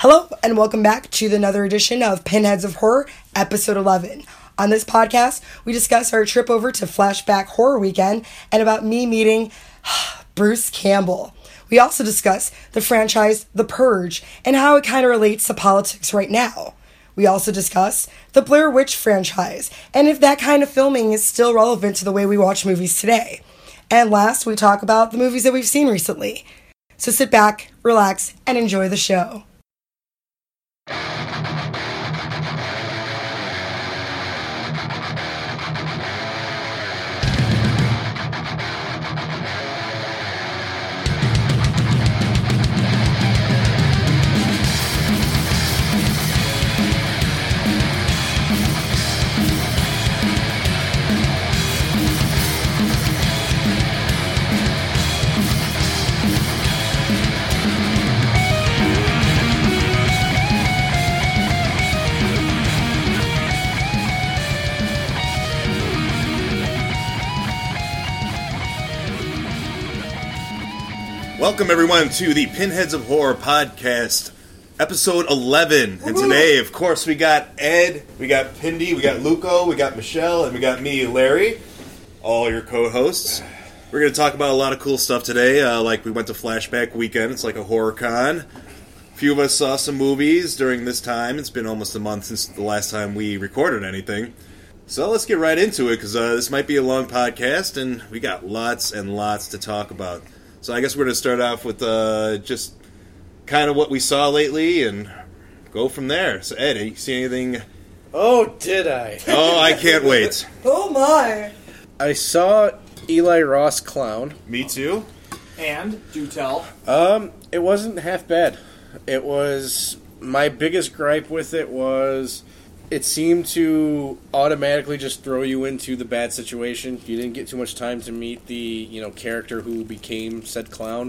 Hello, and welcome back to another edition of Pinheads of Horror, Episode 11. On this podcast, we discuss our trip over to Flashback Horror Weekend and about me meeting Bruce Campbell. We also discuss the franchise The Purge and how it kind of relates to politics right now. We also discuss the Blair Witch franchise and if that kind of filming is still relevant to the way we watch movies today. And last, we talk about the movies that we've seen recently. So sit back, relax, and enjoy the show. Welcome, everyone, to the Pinheads of Horror podcast, episode 11. And today, of course, we got Ed, we got Pindy, we got Luco, we got Michelle, and we got me, Larry, all your co-hosts. We're going to talk about a lot of cool stuff today, like we went to Flashback Weekend. It's like a horror con. A few of us saw some movies during this time. It's been almost a month since the last time we recorded anything. So let's get right into it, because this might be a long podcast, and we got lots and lots to talk about. So I guess we're going to start off with just kind of what we saw lately and go from there. So Ed, you see anything? Oh, did I? Oh, I can't wait. Oh my! I saw Eli Roth Clown. Me too. And, do tell. It wasn't half bad. It was, my biggest gripe with it was it seemed to automatically just throw you into the bad situation. You didn't get too much time to meet the, character who became said clown.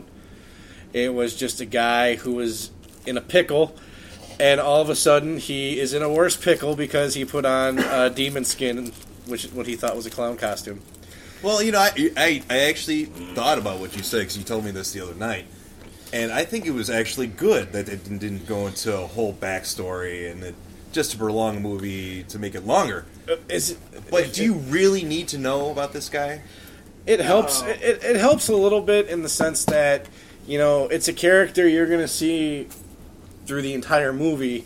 It was just a guy who was in a pickle, and all of a sudden he is in a worse pickle because he put on demon skin, which is what he thought was a clown costume. Well, I actually thought about what you said, because you told me this the other night. And I think it was actually good that it didn't go into a whole backstory and just to prolong a movie to make it longer. But do you really need to know about this guy? It helps. It helps a little bit in the sense that, it's a character you're going to see through the entire movie,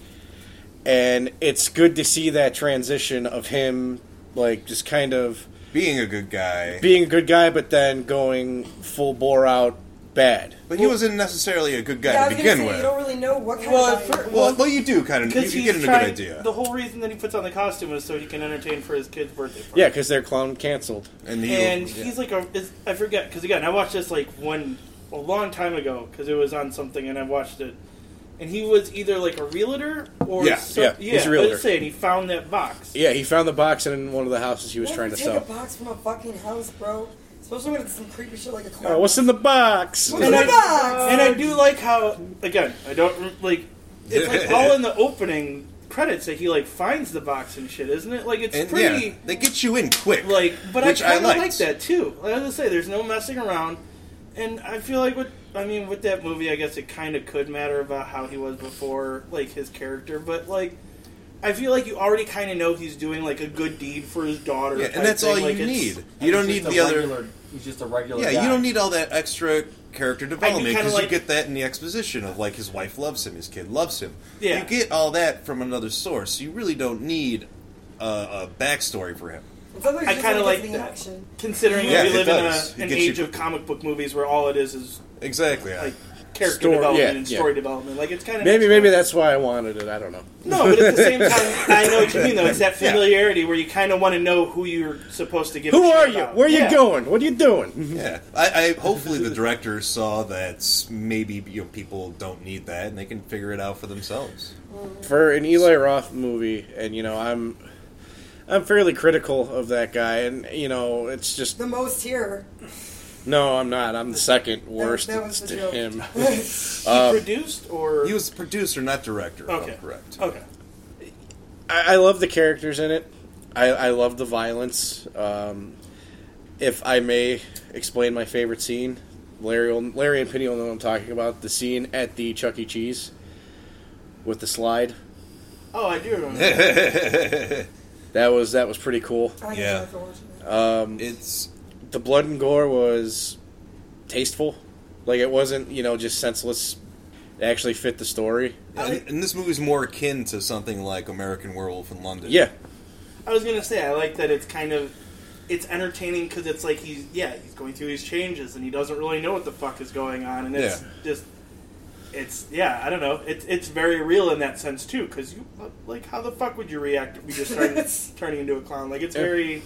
and it's good to see that transition of him, just kind of being a good guy, but then going full bore out bad. But he wasn't necessarily a good guy to begin with. You don't really know what kind of guy. Well, you do kind of. You get a good idea. The whole reason that he puts on the costume is so he can entertain for his kid's birthday party. Yeah, because their clown canceled. And he's like I forget, because again, I watched this a long time ago, because it was on something and I watched it. And he was either like a realtor or... he's a realtor. And he found that box. Yeah, he found the box in one of the houses he was trying to sell. Take a box from a fucking house, bro. Especially when it's some creepy shit like a clown. Oh, what's in the box? What's in the box? And I do like how, again, I don't, it's like all in the opening credits that he, finds the box and shit, isn't it? It's pretty... Yeah, they get you in quick. But I kind of like that, too. Like I was going to say, there's no messing around. And I feel like with that movie, I guess it kind of could matter about how he was before, his character. But, I feel like you already kind of know he's doing, a good deed for his daughter. Yeah, and that's all you need. You don't need the other... He's just a regular guy. Yeah, you don't need all that extra character development, because you get that in the exposition of, his wife loves him, his kid loves him. Yeah. You get all that from another source. You really don't need a backstory for him. I kind of like that, action. Considering we live in an age of comic book movies where all it is exactly character development and story development. It's kind of maybe that's why I wanted it. I don't know. No, but at the same time, I know what you mean. Though it's that familiarity where you kind of want to know who you're supposed to give. Who are you? About. Where are you going? What are you doing? Yeah, I hopefully the director saw that maybe people don't need that and they can figure it out for themselves. For an Eli Roth movie, and I'm fairly critical of that guy, and it's just the most here. No, I'm not. I'm the second worst that was to joke. him. He produced, or he was producer, not director. Okay, if I'm correct. Okay. I love the characters in it. I love the violence. If I may explain my favorite scene, Larry and Penny will know what I'm talking about. The scene at the Chuck E. Cheese with the slide. Oh, I do remember that. That was pretty cool. Yeah. It's the blood and gore was tasteful. Like, it wasn't, just senseless. It actually fit the story. And this movie's more akin to something like American Werewolf in London. Yeah. I was gonna say I like that it's entertaining because it's like he's going through these changes and he doesn't really know what the fuck is going on, and it's just I don't know, it's very real in that sense too, because you like, how the fuck would you react if you just started turning into a clown? Like, it's very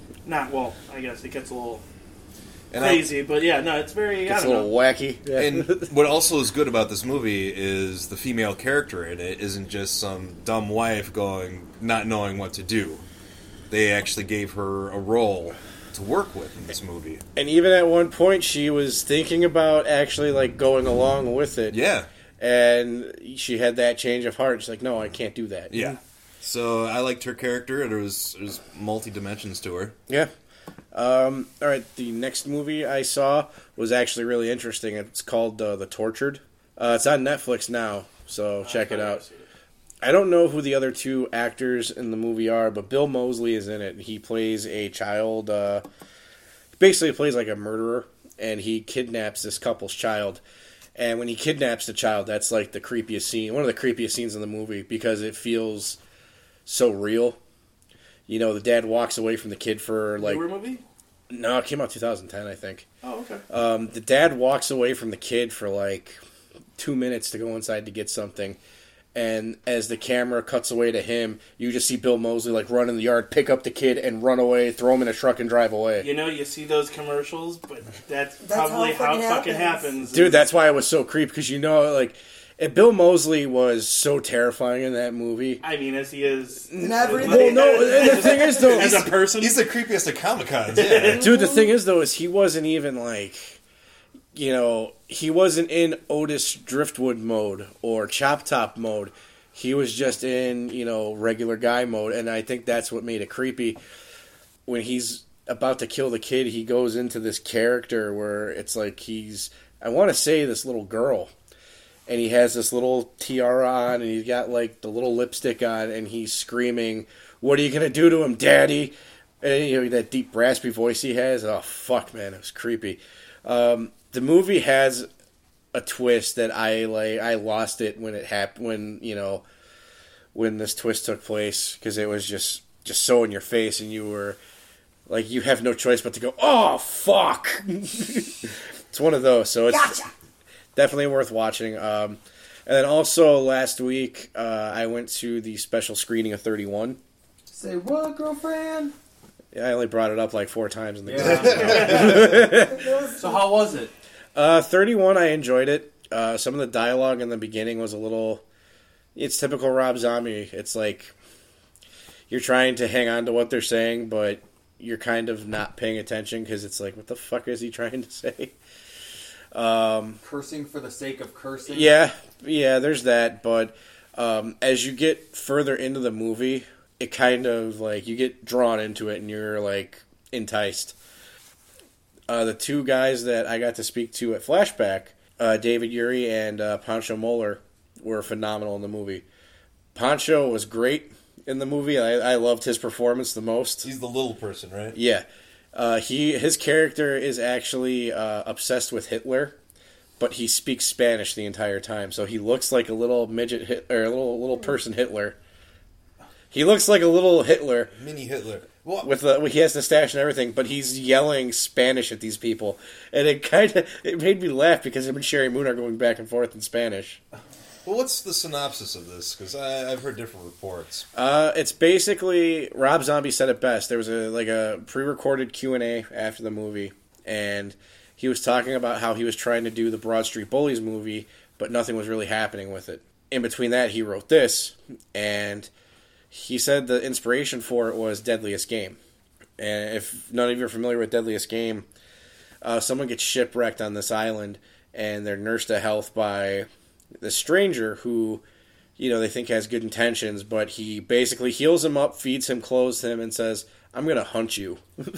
I guess it gets a little crazy, but it's very It's a little wacky. Yeah. And what also is good about this movie is the female character in it isn't just some dumb wife not knowing what to do. They actually gave her a role to work with in this movie. And even at one point, she was thinking about actually, like, going along with it. Yeah. And she had that change of heart. She's like, no, I can't do that. Yeah. So I liked her character. There's multi-dimensions to her. Yeah. All right, the next movie I saw was actually really interesting. It's called The Tortured. It's on Netflix now, so check it out. I don't know who the other two actors in the movie are, but Bill Moseley is in it. He plays a child, basically plays like a murderer, and he kidnaps this couple's child. And when he kidnaps the child, that's like the creepiest scene, one of the creepiest scenes in the movie, because it feels so real. The dad walks away from the kid for like... Newer movie? No, it came out 2010, I think. Oh, okay. The dad walks away from the kid for like 2 minutes to go inside to get something. And as the camera cuts away to him, you just see Bill Moseley like run in the yard, pick up the kid, and run away, throw him in a truck, and drive away. You see those commercials, but that's probably how it fucking happens. Dude, that's why it was so creepy, because and Bill Moseley was so terrifying in that movie. I mean, as he is... In everything. Well, no, the thing is, though... As a person? He's the creepiest of Comic-Cons, yeah. Dude, the thing is, though, is he wasn't even, like... he wasn't in Otis Driftwood mode or Chop Top mode. He was just in, regular guy mode, and I think that's what made it creepy. When he's about to kill the kid, he goes into this character where it's like he's... I want to say this little girl... And he has this little tiara on, and he's got, like, the little lipstick on, and he's screaming, "What are you going to do to him, Daddy?" And, that deep, raspy voice he has. Oh, fuck, man, it was creepy. The movie has a twist that I lost it when it happened, when this twist took place, because it was just so in your face, and you were, like, you have no choice but to go, "Oh, fuck!" It's one of those, so it's... Gotcha! Definitely worth watching. And then also last week, I went to the special screening of 31. Say what, girlfriend? Yeah, I only brought it up like 4 times in the So how was it? 31, I enjoyed it. Some of the dialogue in the beginning was a little... It's typical Rob Zombie. It's like you're trying to hang on to what they're saying, but you're kind of not paying attention because it's like, what the fuck is he trying to say? Cursing for the sake of cursing? Yeah, there's that, but as you get further into the movie, it kind of, like, you get drawn into it and you're, like, enticed. The two guys that I got to speak to at Flashback, David Uri and Pancho Moller, were phenomenal in the movie. Pancho was great in the movie. I loved his performance the most. He's the little person, right? Yeah. His character is actually obsessed with Hitler, but he speaks Spanish the entire time. So he looks like a little midget or a little person Hitler. He looks like a little Hitler, mini Hitler. With he has the stash and everything, but he's yelling Spanish at these people, and it made me laugh because him and Sherry Moon are going back and forth in Spanish. Well, what's the synopsis of this? Because I've heard different reports. It's basically, Rob Zombie said it best. There was a pre-recorded Q&A after the movie, and he was talking about how he was trying to do the Broad Street Bullies movie, but nothing was really happening with it. In between that, he wrote this, and he said the inspiration for it was Deadliest Game. And if none of you are familiar with Deadliest Game, someone gets shipwrecked on this island, and they're nursed to health by this stranger who, they think has good intentions, but he basically heals him up, feeds him, clothes him, and says, "I'm going to hunt you."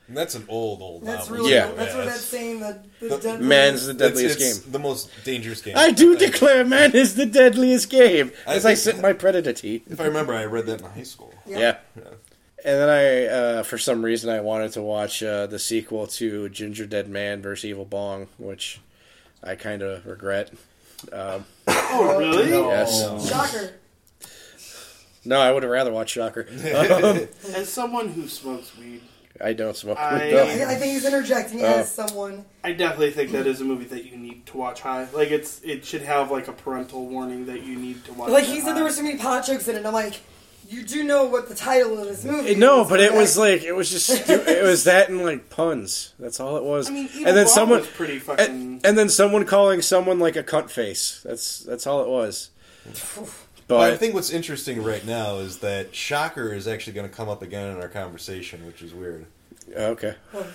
And that's an old That's novel. really Yeah. that's what that's saying. The deadliest. Man's the deadliest It's game. the most dangerous game. I do think. declare man is the deadliest game. I As I think- sip my Predator tea. If I remember, I read that in high school. Yeah. And then for some reason, I wanted to watch the sequel to Ginger Dead Man vs. Evil Bong, which I kind of regret. Oh, really? Yes. Shocker. No, I would have rather watched Shocker. As someone who smokes weed, I don't smoke. I- I think he's interjecting as someone. I definitely think that is a movie that you need to watch high. Like, it should have, like, a parental warning that you need to watch Like it he said, high. there were so many pot jokes in it. And I'm like, you do know what the title of this movie is. No, but it correct? was like, it was just, it was that and like puns. That's all it was. I mean, Evil and then Bong someone, was pretty fucking... and then someone calling someone like a cunt face. That's all it was. But I But think what's interesting right now is that Shocker is actually going to come up again in our conversation, which is weird. okay.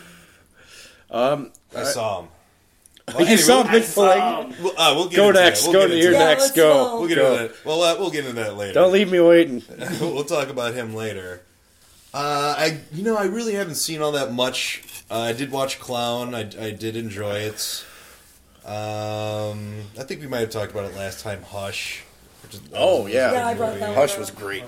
I saw him. You saw we'll, Big Fling. we'll get Go into next. That. Go We'll to get your into next. let's Go. go. We'll get Go. into that. We'll get into that later. Don't leave me waiting. We'll talk about him later. I really haven't seen all that much. I did watch Clown. I did enjoy it. I think we might have talked about it last time. Hush. Which is, Oh, yeah. Yeah, I brought that one Hush up. was great.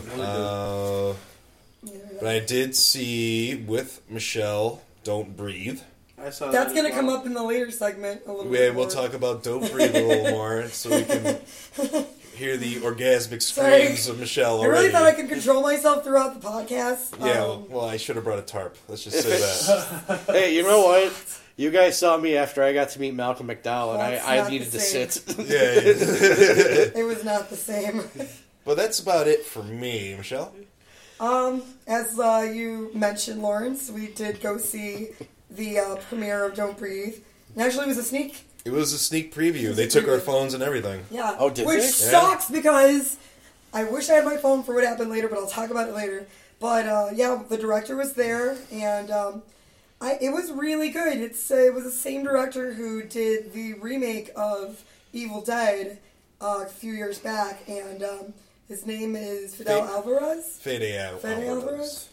But I did see with Michelle, Don't Breathe. I saw That's that gonna as come well. up in the later segment a little Yeah, bit. we'll more. talk about Don't Breathe a little more so we can hear the orgasmic Sorry. screams of Michelle I already. really thought I could control myself throughout the podcast. Yeah, well, I should have brought a tarp. Let's just say that. Hey, you know what? You guys saw me after I got to meet Malcolm McDowell, and That's I not needed the to same. sit. Yeah. It was not the same. But that's about it for me, Michelle. As you mentioned, Lawrence, we did go see the premiere of Don't Breathe. And actually, it was a sneak. It was a sneak preview. They took our phones and everything. Yeah. Oh, did Which they? sucks because I wish I had my phone for what happened later, but I'll talk about it later. But yeah, the director was there, and it was really good. It was the same director who did the remake of Evil Dead a few years back, and his name is Fidel Alvarez. Fede Alvarez.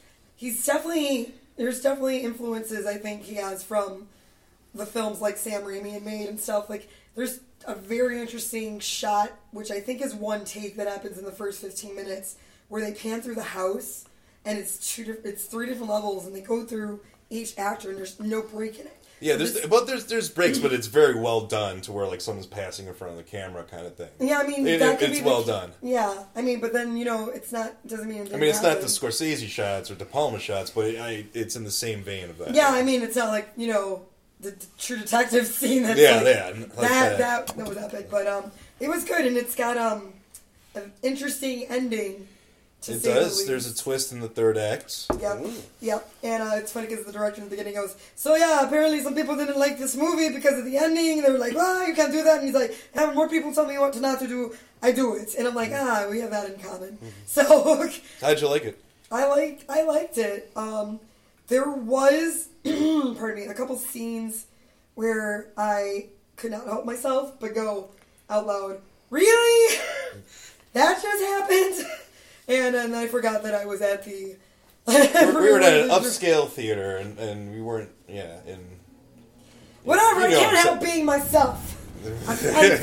There's definitely influences I think he has from the films like Sam Raimi had made and stuff. Like, there's a very interesting shot, which I think is one take that happens in the first 15 minutes, where they pan through the house, and it's three different levels, and they go through each actor, and there's no break in it. Yeah, So there's breaks, but it's very well done to where like someone's passing in front of the camera kind of thing. Yeah, I mean, It's well done. Yeah, I mean, but then, it's not, doesn't mean it didn't It's not happen. the Scorsese shots or De Palma shots, but it's in the same vein of that. Yeah, I mean, it's not like, the True Detective scene that's Yeah, like, yeah, like that was epic, but it was good, and it's got an interesting ending. To It say the does. least. There's a twist in the third act. Yep, and it's funny because the director in the beginning goes, so yeah, apparently some people didn't like this movie because of the ending. They were like, you can't do that, and he's like, having more people tell me what to not to do, I do it, and I'm like, we have that in common. So How'd you like it? I liked it. There was, pardon me, a couple scenes where I could not help myself but go out loud, really? That just happened? And then I forgot that I was at the... We were at an upscale theater, and we weren't, in... Whatever, I can't so- help being myself. I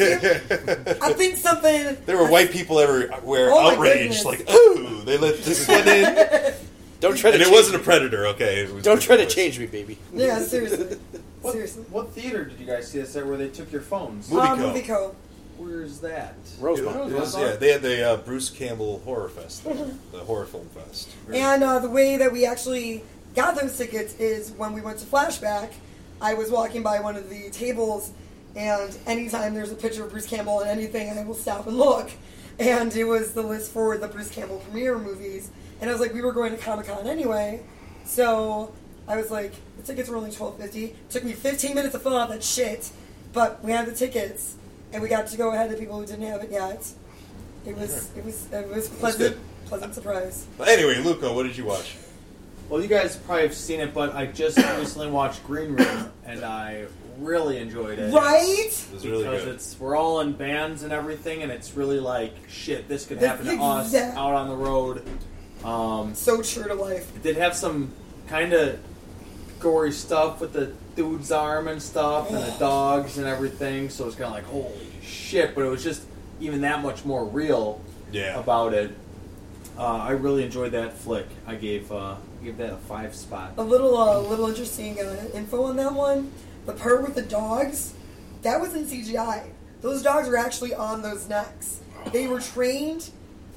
think something... There were white people everywhere Oh my outraged, goodness. like, oh, they let this one in. Don't try to And it change wasn't a predator, okay? It was Don't try to boys. change me, baby. Yeah, seriously. Seriously. What theater did you guys see this at where they took your phones? Movie Co. Movie Co. Where's that? Rosemont. They had the Bruce Campbell Horror Fest, the Horror Film Fest. And the way that we actually got those tickets is when we went to Flashback, I was walking by one of the tables, and anytime there's a picture of Bruce Campbell and anything, I will stop and look. And it was the list for the Bruce Campbell premiere movies. And I was like, we were going to Comic-Con anyway, so I was like, the tickets were only $12.50. Took me 15 minutes to fill out that shit, but we had the tickets, and we got to go ahead to people who didn't have it yet. It was pleasant surprise. But anyway, Luca, what did you watch? Well, you guys probably have seen it, but I just recently watched Green Room, and I really enjoyed it. Right? It was really Because good. we're all in bands and everything, and it's really like, shit, this could That's happen to us exact- out on the road. So true to life. It did have some kind of gory stuff with the dude's arm and stuff, and the dogs and everything. So it's kind of like, holy shit! But it was just even that much more real about it. I really enjoyed that flick. I gave that a 5 spot. A little interesting info on that one. The part with the dogs, that was in CGI. Those dogs were actually on those necks. They were trained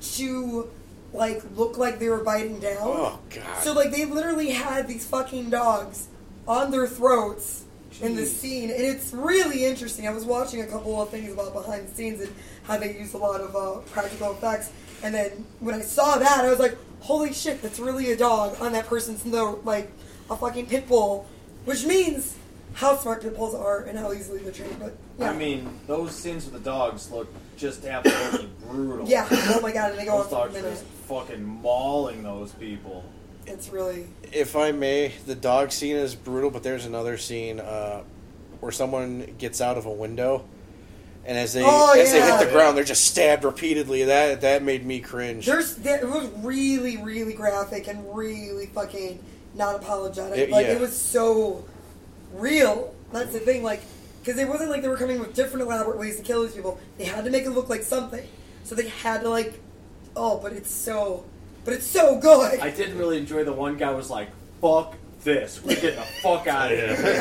to look like they were biting down. Oh god! So they literally had these fucking dogs on their throats in the scene, and it's really interesting. I was watching a couple of things about behind the scenes and how they used a lot of practical effects, and then when I saw that, I was like, "Holy shit! That's really a dog on that person's throat, like a fucking pit bull," which means how smart pit bulls are and how easily they're trained. But yeah. I mean, those scenes with the dogs look just absolutely brutal. Yeah. Oh my god! And they go those on for a dogs are minute. just fucking mauling those people. It's really. If I may, the dog scene is brutal, but there's another scene where someone gets out of a window, and as they hit the ground, they're just stabbed repeatedly. That made me cringe. It was really, really graphic and really fucking not apologetic. It was so real. That's the thing. Because it wasn't like they were coming with different elaborate ways to kill these people. They had to make it look like something. So they had to but it's so good. I did really enjoy the one guy was like, fuck this. We're getting the fuck out of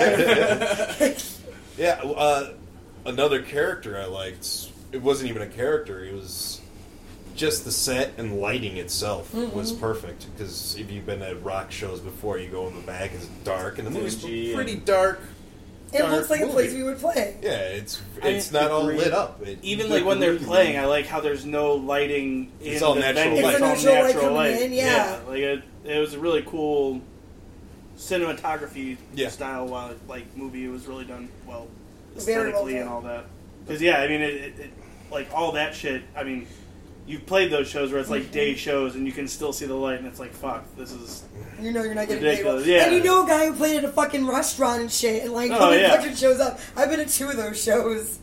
here. Yeah, another character I liked, it wasn't even a character, it was just the set and lighting itself was perfect. Because if you've been at rock shows before, you go in the back, it's dark, and the movie's pretty dark. It looks like a place we would play. Yeah, it's not all lit up. Even when they're playing, I like how there's no lighting. It's all natural light. It's a natural light coming in, yeah. It was a really cool cinematography style movie. It was really done well aesthetically and all that. Because it all that shit. I mean, you've played those shows where it's day shows and you can still see the light, and it's like, fuck, this is. You're not getting ridiculous. paid. And a guy who played at a fucking restaurant and shit, and fucking shows up. I've been to 2 of those shows.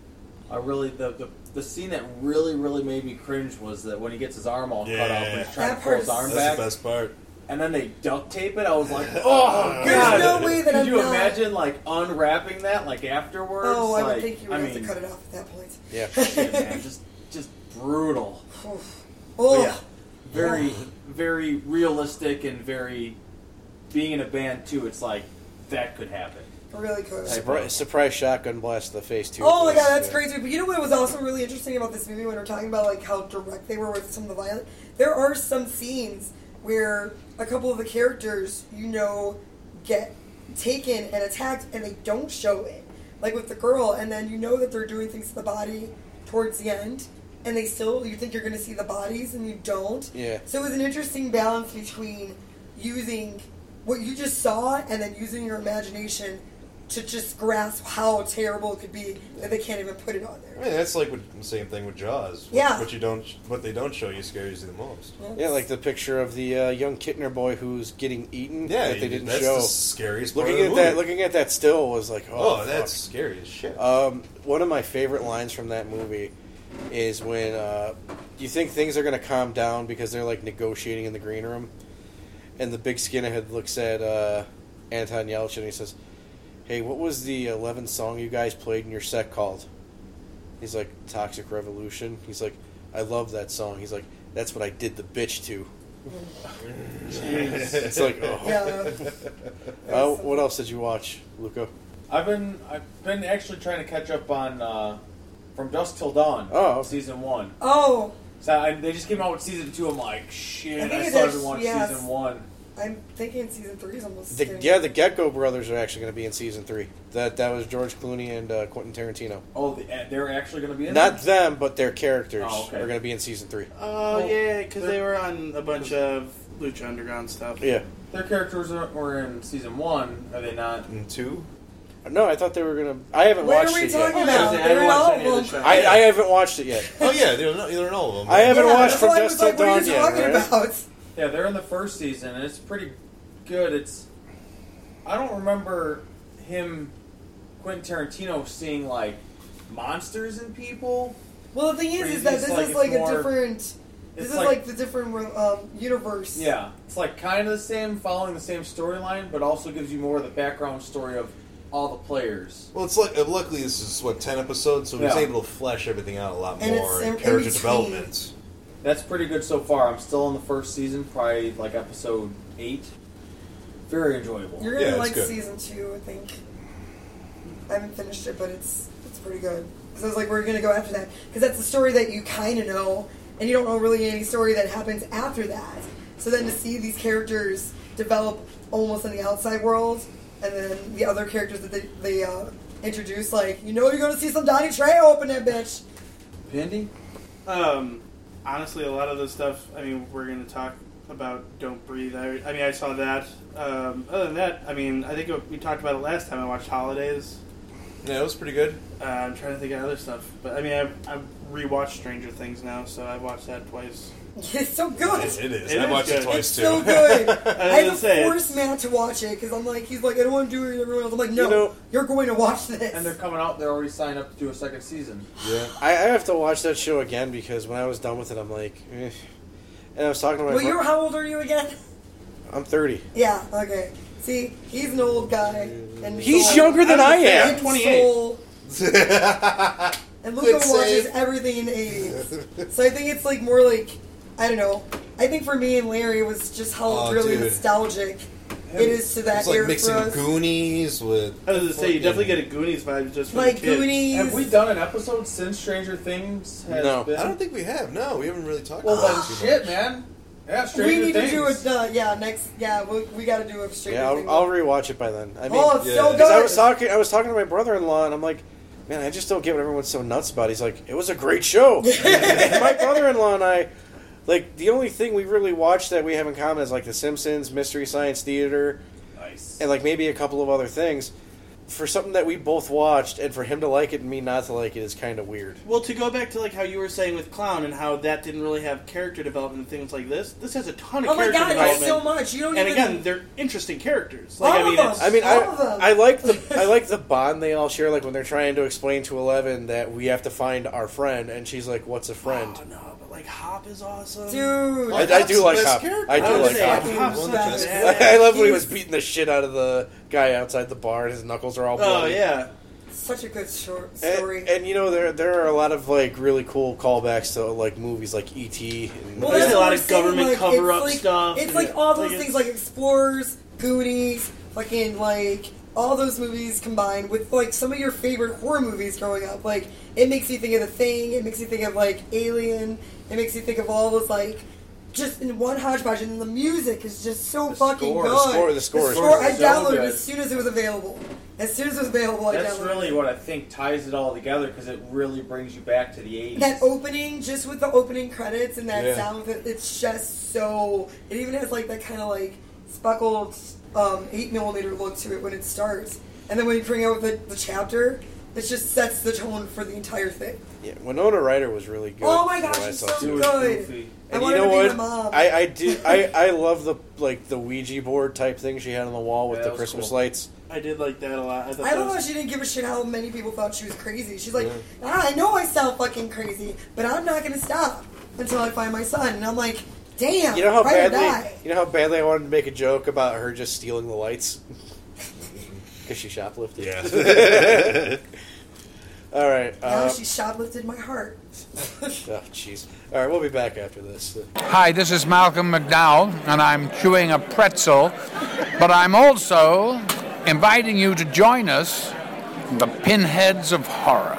The scene that really, really made me cringe was that when he gets his arm all cut off and he's trying to pull his arm back. That's the best part. And then they duct tape it. I was like, oh, God. There's no way that Could you imagine, unwrapping that, afterwards? Oh, I would think you would have to cut it off at that point. Yeah. Shit, man. Just brutal. Oh. Yeah. Very, very realistic and very... Being in a band, too, it's like, that could happen. It really could. Surprise shotgun blast to the face, too. Oh my god, that's crazy. But you know what was also really interesting about this movie when we're talking about, how direct they were with some of the violence? There are some scenes where a couple of the characters, get taken and attacked and they don't show it. Like with the girl, and then that they're doing things to the body towards the end, and you think you're going to see the bodies and you don't. Yeah. So it was an interesting balance between using what you just saw and then using your imagination to just grasp how terrible it could be that they can't even put it on there. I mean, that's the same thing with Jaws. Yeah. What they don't show you scares you the most. Yeah, like the picture of the young Kittner boy who's getting eaten. Yeah, that they didn't that's show. The scariest part of the movie. Looking at that still was like, oh that's scary as shit. One of my favorite lines from that movie is when you think things are going to calm down because they're negotiating in the green room, and the big skinhead looks at Anton Yelchin and he says, "Hey, what was the 11th song you guys played in your set called?" He's like, "Toxic Revolution." He's like, "I love that song." He's like, "That's what I did the bitch to." It's like, oh. What else did you watch, Luca? I've been actually trying to catch up on From Dusk Till Dawn. Oh, okay. Season 1. Oh. So they just came out with season 2. I'm like, shit. I still haven't watched season 1. I'm thinking season 3 is almost. The Gecko brothers are actually going to be in season 3. That was George Clooney and Quentin Tarantino. Oh, they're actually going to be in Not them, but their characters are going to be in season 3. Oh, yeah, because they were on a bunch of Lucha Underground stuff. Yeah. Their characters were in season 1. Are they not in 2? No, I thought they were going to... I haven't watched it yet. What are we talking about? They're in all of them. I haven't watched it yet. Oh, yeah, they're in all of them. I haven't watched From Dusk Till Dawn yet. What are you talking about? Yeah, they're in the first season, and it's pretty good. I don't remember Quentin Tarantino, seeing monsters in people. Well, the thing is that this is a different This is like the different universe. Yeah, it's like kind of the same, following the same storyline, but also gives you more of the background story of all the players. Well, it's like luckily this is 10 episodes, so he's able to flesh everything out a lot And more it's and in character between. development. That's pretty good so far. I'm still in the first season, probably like episode 8. Very enjoyable. You're gonna it's like good. season 2, I think. I haven't finished it, but it's pretty good. Because I was like, we're gonna go after that because that's the story that you kind of know, and you don't know really any story that happens after that. So then to see these characters develop almost in the outside world, and then the other characters that they introduce, like you're gonna see some Donnie Trejo up in that bitch. Pindy? Honestly, a lot of the stuff. I mean, we're going to talk about Don't Breathe. I saw that. Other than that, I think we talked about it last time. I watched Holidays. Yeah, it was pretty good. I'm trying to think of other stuff, but I've rewatched Stranger Things now, so I've watched that twice. It's so good. It is. It I is watched good. it twice It's too. so good. I was have to force Matt to watch it because I'm like, he's like, I don't want to do it with everyone else. I'm like, no, you're going to watch this. And they're coming out, they're already signed up to do a second season. Yeah. I have to watch that show again because when I was done with it, I'm like, eh. And I was talking to my Well, how old are you again? I'm 30. Yeah, okay. See, he's an old guy. And He's soul- younger than I am. and 28. soul. And Luca Good watches save. everything in the 80s. So I think it's like more like, I don't know. I think for me and Larry it was just how really dude. nostalgic it is to that It's like era mixing for us. Goonies with. I was going to say, you definitely get a Goonies vibe just from Like the kids. Goonies. Have we done an episode since Stranger Things has No. been? I don't think we have. No, we haven't really talked Well, about then it too shit, much. man. Yeah, Stranger We need Things. to do it, next, we got to do a Stranger Yeah, Things. I'll rewatch it by then. I mean, Oh, it's so yeah. good. because I was talking to my brother-in-law, and I'm like, man, I just don't get what everyone's so nuts about. He's like, it was a great show. And my brother-in-law and I, like, the only thing we really watch that we have in common is like The Simpsons, Mystery Science Theater, Nice. and like maybe a couple of other things. For something that we both watched, and for him to like it and me not to like it is kind of weird. Well, to go back to like how you were saying with Clown and how that didn't really have character development and things like this has a ton of Oh my character god, development. it's so much. You don't And even... again, they're interesting characters. All Like of them. I mean, All of them. I like the bond they all share. Like when they're trying to explain to Eleven that we have to find our friend, and she's like, "What's a friend?" Oh, no, but like Hop is awesome. Dude. Well, I Hop's do the like best Hop. character. I do I would like say Hop. Hop's One the of the best. best. I love when he was He's- beating the shit out of the guy outside the bar, and his knuckles are all Oh bloody. yeah. Such a good short story. And you know there are a lot of like really cool callbacks to like movies like E.T. and Well, There's that's a what lot I'm of saying, government like, cover-up it's like, stuff. It's like all those Like, things, it's- like Explorers, Goonies, fucking like all those movies combined with like some of your favorite horror movies growing up. Like it makes you think of The Thing. It makes you think of like Alien. It makes you think of all those like just in one hodgepodge. And the music is just so fucking score- good. the score is I so downloaded good. it as soon as it was available. As soon as it was available, I That's downloaded really it. what I think ties it all together because it really brings you back to the 80s. That opening, just with the opening credits and that Yeah. sound, it's just so. It even has like that kind of like speckled 8mm look to it when it starts, and then when you bring out the chapter, it just sets the tone for the entire thing. Yeah, Winona Ryder was really good. Oh my gosh, when I she's saw so it. It was good. goofy. I And want you her know to be what? my mom. I do. I love the Ouija board type thing she had on the wall with Yeah, the that was Christmas cool. lights. I did like that a lot. I thought I that love how was- she didn't give a shit how many people thought she was crazy. She's like, I know I sound fucking crazy, but I'm not gonna stop until I find my son. And I'm like, damn, You know how ride or badly. die. You know how badly I wanted to make a joke about her just stealing the lights because she shoplifted. Yeah. All right. Now she shoplifted my heart. Oh, jeez. All right, we'll be back after this. Hi, this is Malcolm McDowell, and I'm chewing a pretzel, but I'm also inviting you to join us, the Pinheads of Horror.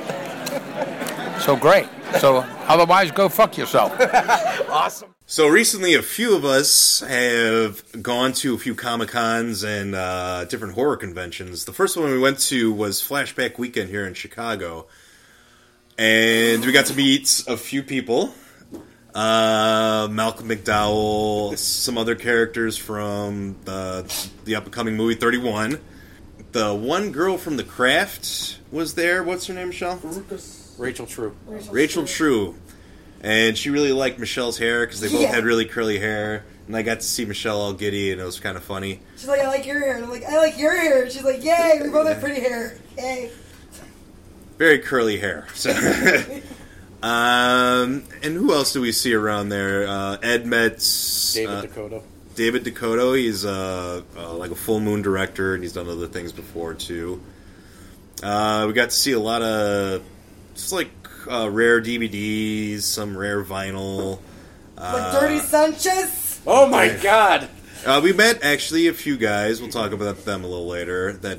So great. So otherwise, go fuck yourself. Awesome. So recently, a few of us have gone to a few Comic-Cons and different horror conventions. The first one we went to was Flashback Weekend here in Chicago. And we got to meet a few people. Malcolm McDowell, some other characters from the upcoming movie 31. The one girl from The Craft was there. What's her name, Michelle? Rachel True. Rachel True. And she really liked Michelle's hair because they both Yeah. had really curly hair. And I got to see Michelle all giddy, and it was kind of funny. She's like, I like your hair. And I'm like, I like your hair. She's like, yay, we both have pretty hair. Yay. Very curly hair. So, And who else do we see around there? Ed met David Dakota. David Dakota. He's like a Full Moon director, and he's done other things before too. We got to see a lot of just like rare DVDs, some rare vinyl. Like Dirty Sanchez. Oh my God! We met actually a few guys. We'll talk about them a little later. That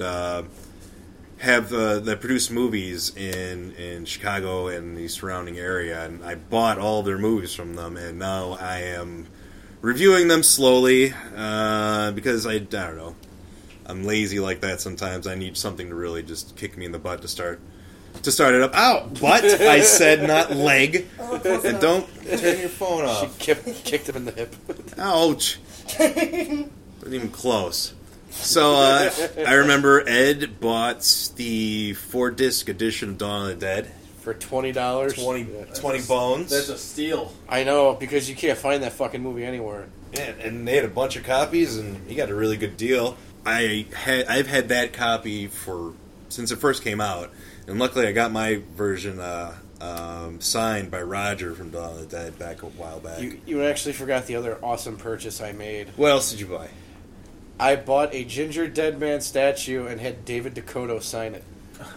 that produce movies in Chicago and the surrounding area, and I bought all their movies from them, and now I am reviewing them slowly because I don't know, I'm lazy like that sometimes. I need something to really just kick me in the butt to start it up. Ow! Butt! I said not leg. And don't turn your phone off. She kicked him in the hip. Ouch! Wasn't even close. So, I remember Ed bought the 4-disc edition of Dawn of the Dead. For $20. 20 bones. That's a steal. I know, because you can't find that fucking movie anywhere. Yeah, and they had a bunch of copies, and he got a really good deal. I've had that copy since it first came out, and luckily I got my version signed by Roger from Dawn of the Dead back a while back. You actually forgot the other awesome purchase I made. What else did you buy? I bought a Ginger Dead Man statue and had David Dakota sign it.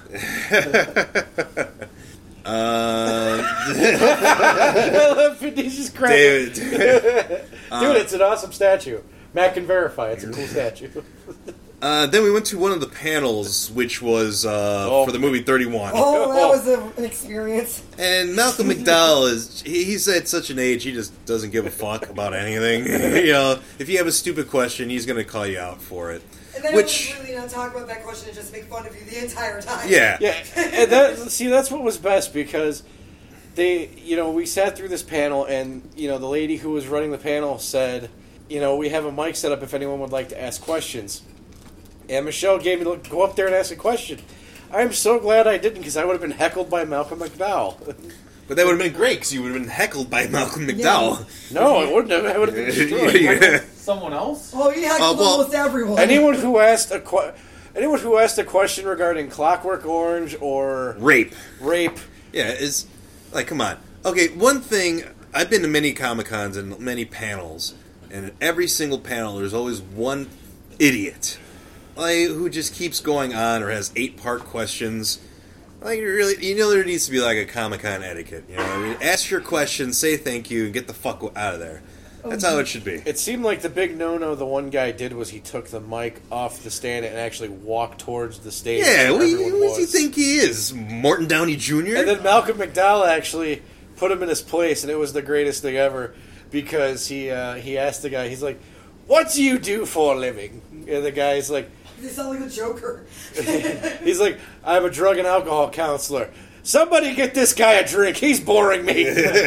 He's just cracking. Dude, it's an awesome statue. Matt can verify it's a cool statue. Then we went to one of the panels, which was for the movie 31. Oh, that was an experience. And Malcolm McDowell he's at such an age, he just doesn't give a fuck about anything. If you have a stupid question, he's going to call you out for it. And then it was really not talk about that question and just make fun of you the entire time. Yeah. And that's what was best, because we sat through this panel, and the lady who was running the panel said, we have a mic set up if anyone would like to ask questions. And Michelle gave me to go up there and ask a question. I'm so glad I didn't, because I would have been heckled by Malcolm McDowell. But that would have been great, because you would have been heckled by Malcolm McDowell. Yeah. No, I wouldn't have. I would have been destroyed. Someone else? Oh, he heckled almost everyone. Anyone who asked a question regarding Clockwork Orange or rape. Yeah, is like, come on. Okay, one thing, I've been to many Comic-Cons and many panels, and in every single panel there's always one idiot who just keeps going on or has 8-part questions. Like, there needs to be like a Comic-Con etiquette. Ask your question, say thank you, and get the fuck out of there. That's how it should be. It seemed like the big no-no the one guy did was he took the mic off the stand and actually walked towards the stage. Yeah, what does he think he is? Morton Downey Jr.? And then Malcolm McDowell actually put him in his place, and it was the greatest thing ever, because he asked the guy, he's like, "What do you do for a living?" And the guy's like, "You sound like the Joker." He's like, "I'm a drug and alcohol counselor. Somebody get this guy a drink. He's boring me."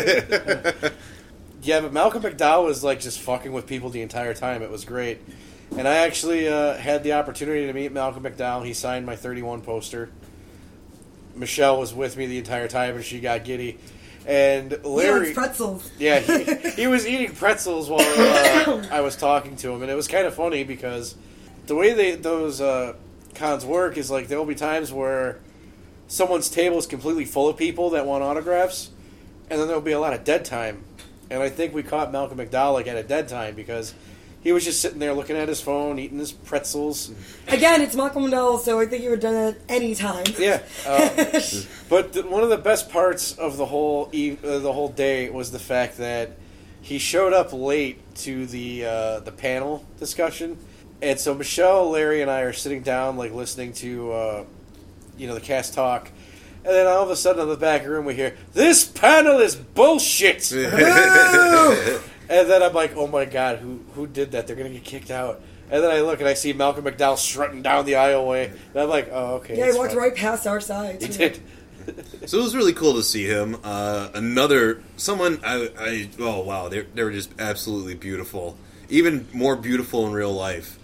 Yeah, but Malcolm McDowell was like just fucking with people the entire time. It was great. And I actually had the opportunity to meet Malcolm McDowell. He signed my 31 poster. Michelle was with me the entire time, and she got giddy. And Larry... He pretzels. Yeah, he was eating pretzels while I was talking to him. And it was kind of funny, because the way those cons work is like there will be times where someone's table is completely full of people that want autographs, and then there will be a lot of dead time. And I think we caught Malcolm McDowell at a dead time, because he was just sitting there looking at his phone, eating his pretzels. Again, it's Malcolm McDowell, so I think he would have done it any time. Yeah. But one of the best parts of the whole day was the fact that he showed up late to the panel discussion. And so Michelle, Larry, and I are sitting down, like, listening to the cast talk. And then all of a sudden in the back room we hear, "This panel is bullshit!" And then I'm like, oh my god, who did that? They're going to get kicked out. And then I look and I see Malcolm McDowell strutting down the aisleway. And I'm like, oh, okay. Yeah, he walked right past our side, too. He did. So it was really cool to see him. Someone, oh wow, they were just absolutely beautiful. Even more beautiful in real life.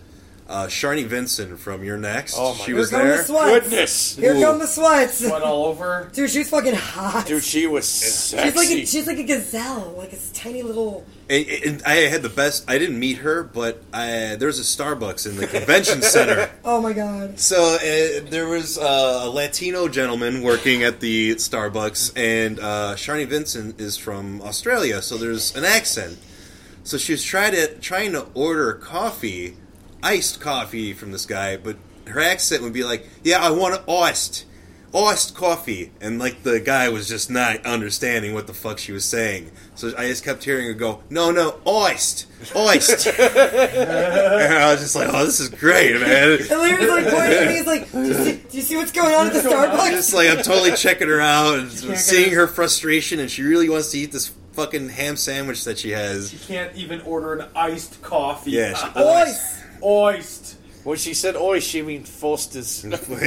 Sharni Vincent from You're Next. Oh my she was Here come the there. sweats. Goodness. Here Ooh. come the sweats. Sweat all over. Dude, she was fucking hot. Dude, she was sexy. She's like a gazelle, like this tiny little. And I had the best. I didn't meet her, but there was a Starbucks in the convention center. Oh my god. So there was a Latino gentleman working at the Starbucks, and Sharni Vincent is from Australia, so there's an accent. So she was trying to order coffee, iced coffee from this guy, but her accent would be like, "Yeah, I want iced coffee," and like the guy was just not understanding what the fuck she was saying. So I just kept hearing her go, "No, iced." And I was just like, "Oh, this is great, man." And Larry's like pointing at me, he's like, do you see what's going on at the Starbucks? Just like I'm totally checking her out and seeing her frustration, and she really wants to eat this fucking ham sandwich that she has. She can't even order an iced coffee. Yeah, Boys. Oist. When she said "oi," she mean Fostas.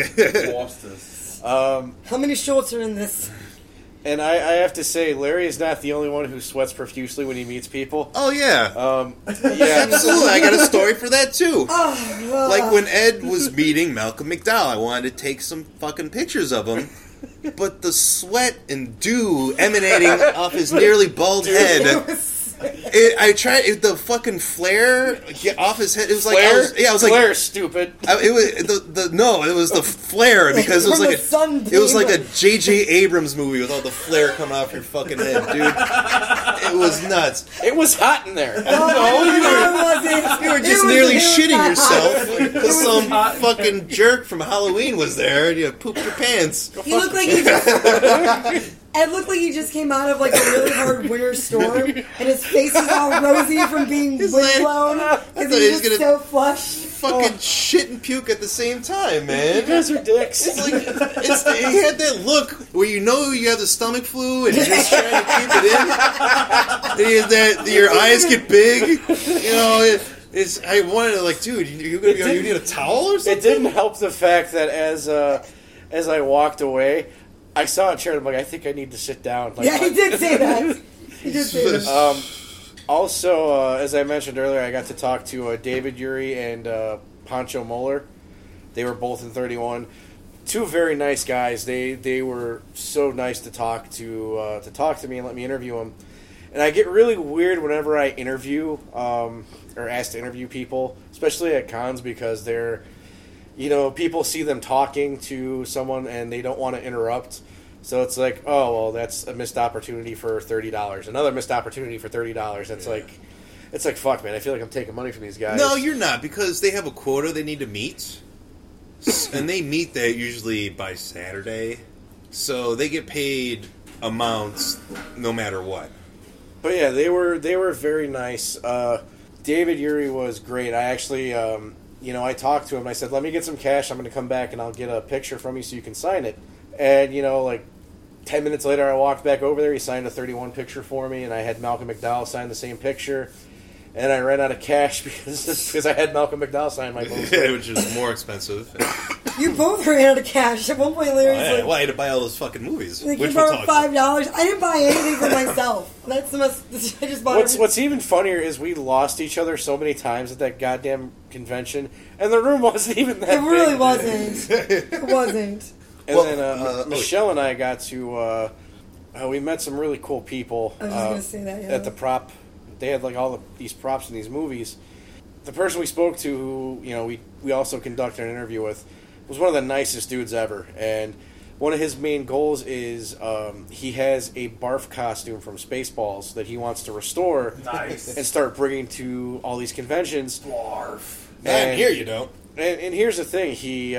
How many shorts are in this? And I have to say, Larry is not the only one who sweats profusely when he meets people. Oh yeah, Yeah, absolutely. I got a story for that too. Oh, Like when Ed was meeting Malcolm McDowell, I wanted to take some fucking pictures of him, but the sweat and dew emanating off his nearly bald head. I tried the fucking flare get off his head. It was like I was like Flare, stupid. It was the flare because it was From like the sun it was like a beam. J.J. Abrams movie with all the flare coming off your fucking head, dude. It was nuts. It was hot in there. No, You were just nearly shitting yourself because some fucking jerk from Halloween was there and you pooped your pants. He looked like he just. It looked like he just came out of like a really hard winter storm, and his face was all rosy from being windblown because he was just so flushed. Fucking shit and puke at the same time, man. You guys are dicks. It's like he had that look where you know you have the stomach flu and you're just trying to keep it in. And he has that your eyes get big. You know, I wanted to like, dude, you need a towel or something? It didn't help the fact that as I walked away, I saw a chair and I'm like, I think I need to sit down. Like, Yeah, he did say that. He did say that. Also, as I mentioned earlier, I got to talk to David Uri and Pancho Moeller. They were both in 31. Two very nice guys. They were so nice to talk to me and let me interview them. And I get really weird whenever I interview or ask to interview people, especially at cons, because they're, people see them talking to someone and they don't want to interrupt. So it's like, oh, well, that's a missed opportunity for $30. Another missed opportunity for $30. It's like, fuck, man. I feel like I'm taking money from these guys. No, you're not, because they have a quota they need to meet. And they meet that usually by Saturday. So they get paid amounts no matter what. But yeah, they were very nice. David Uri was great. I actually, I talked to him. I said, let me get some cash. I'm going to come back and I'll get a picture from you so you can sign it. And, 10 minutes later, I walked back over there. He signed a 31 picture for me, and I had Malcolm McDowell sign the same picture. And I ran out of cash because I had Malcolm McDowell sign my both. Yeah, which is more expensive. You both ran out of cash. At one point, Larry's like, well, I had to buy all those fucking movies. like, Which you we'll borrowed talk $5. I didn't buy anything for myself. That's the most. I just bought everything. What's even funnier is we lost each other so many times at that goddamn convention, and the room wasn't even that It really big. wasn't. It wasn't. And then Michelle and I got to, we met some really cool people I was just going to say that, yeah. at the prop. They had like all these props in these movies. The person we spoke to, who we also conducted an interview with, was one of the nicest dudes ever. And one of his main goals is he has a Barf costume from Spaceballs that he wants to restore and start bringing to all these conventions. Barf. Man, here you don't. And here's the thing,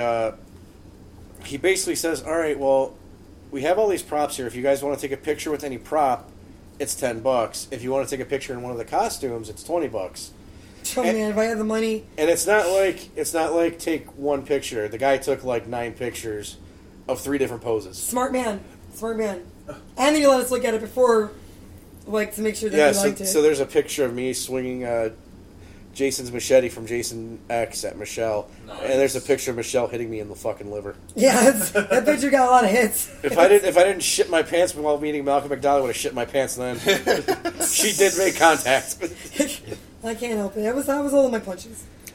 he basically says, all right, well, we have all these props here. If you guys want to take a picture with any prop, it's $10. If you want to take a picture in one of the costumes, it's $20. Oh, man, if I had the money. And it's not like take one picture. The guy took like 9 pictures of 3 different poses. Smart man. And then you let us look at it before, to make sure that you liked it. So there's a picture of me swinging Jason's machete from Jason X at Michelle. Nice. And there's a picture of Michelle hitting me in the fucking liver. Yeah, that picture got a lot of hits. If I didn't shit my pants while meeting Malcolm McDowell, I would have shit my pants then. She did make contact. I can't help it. I was holding my punches.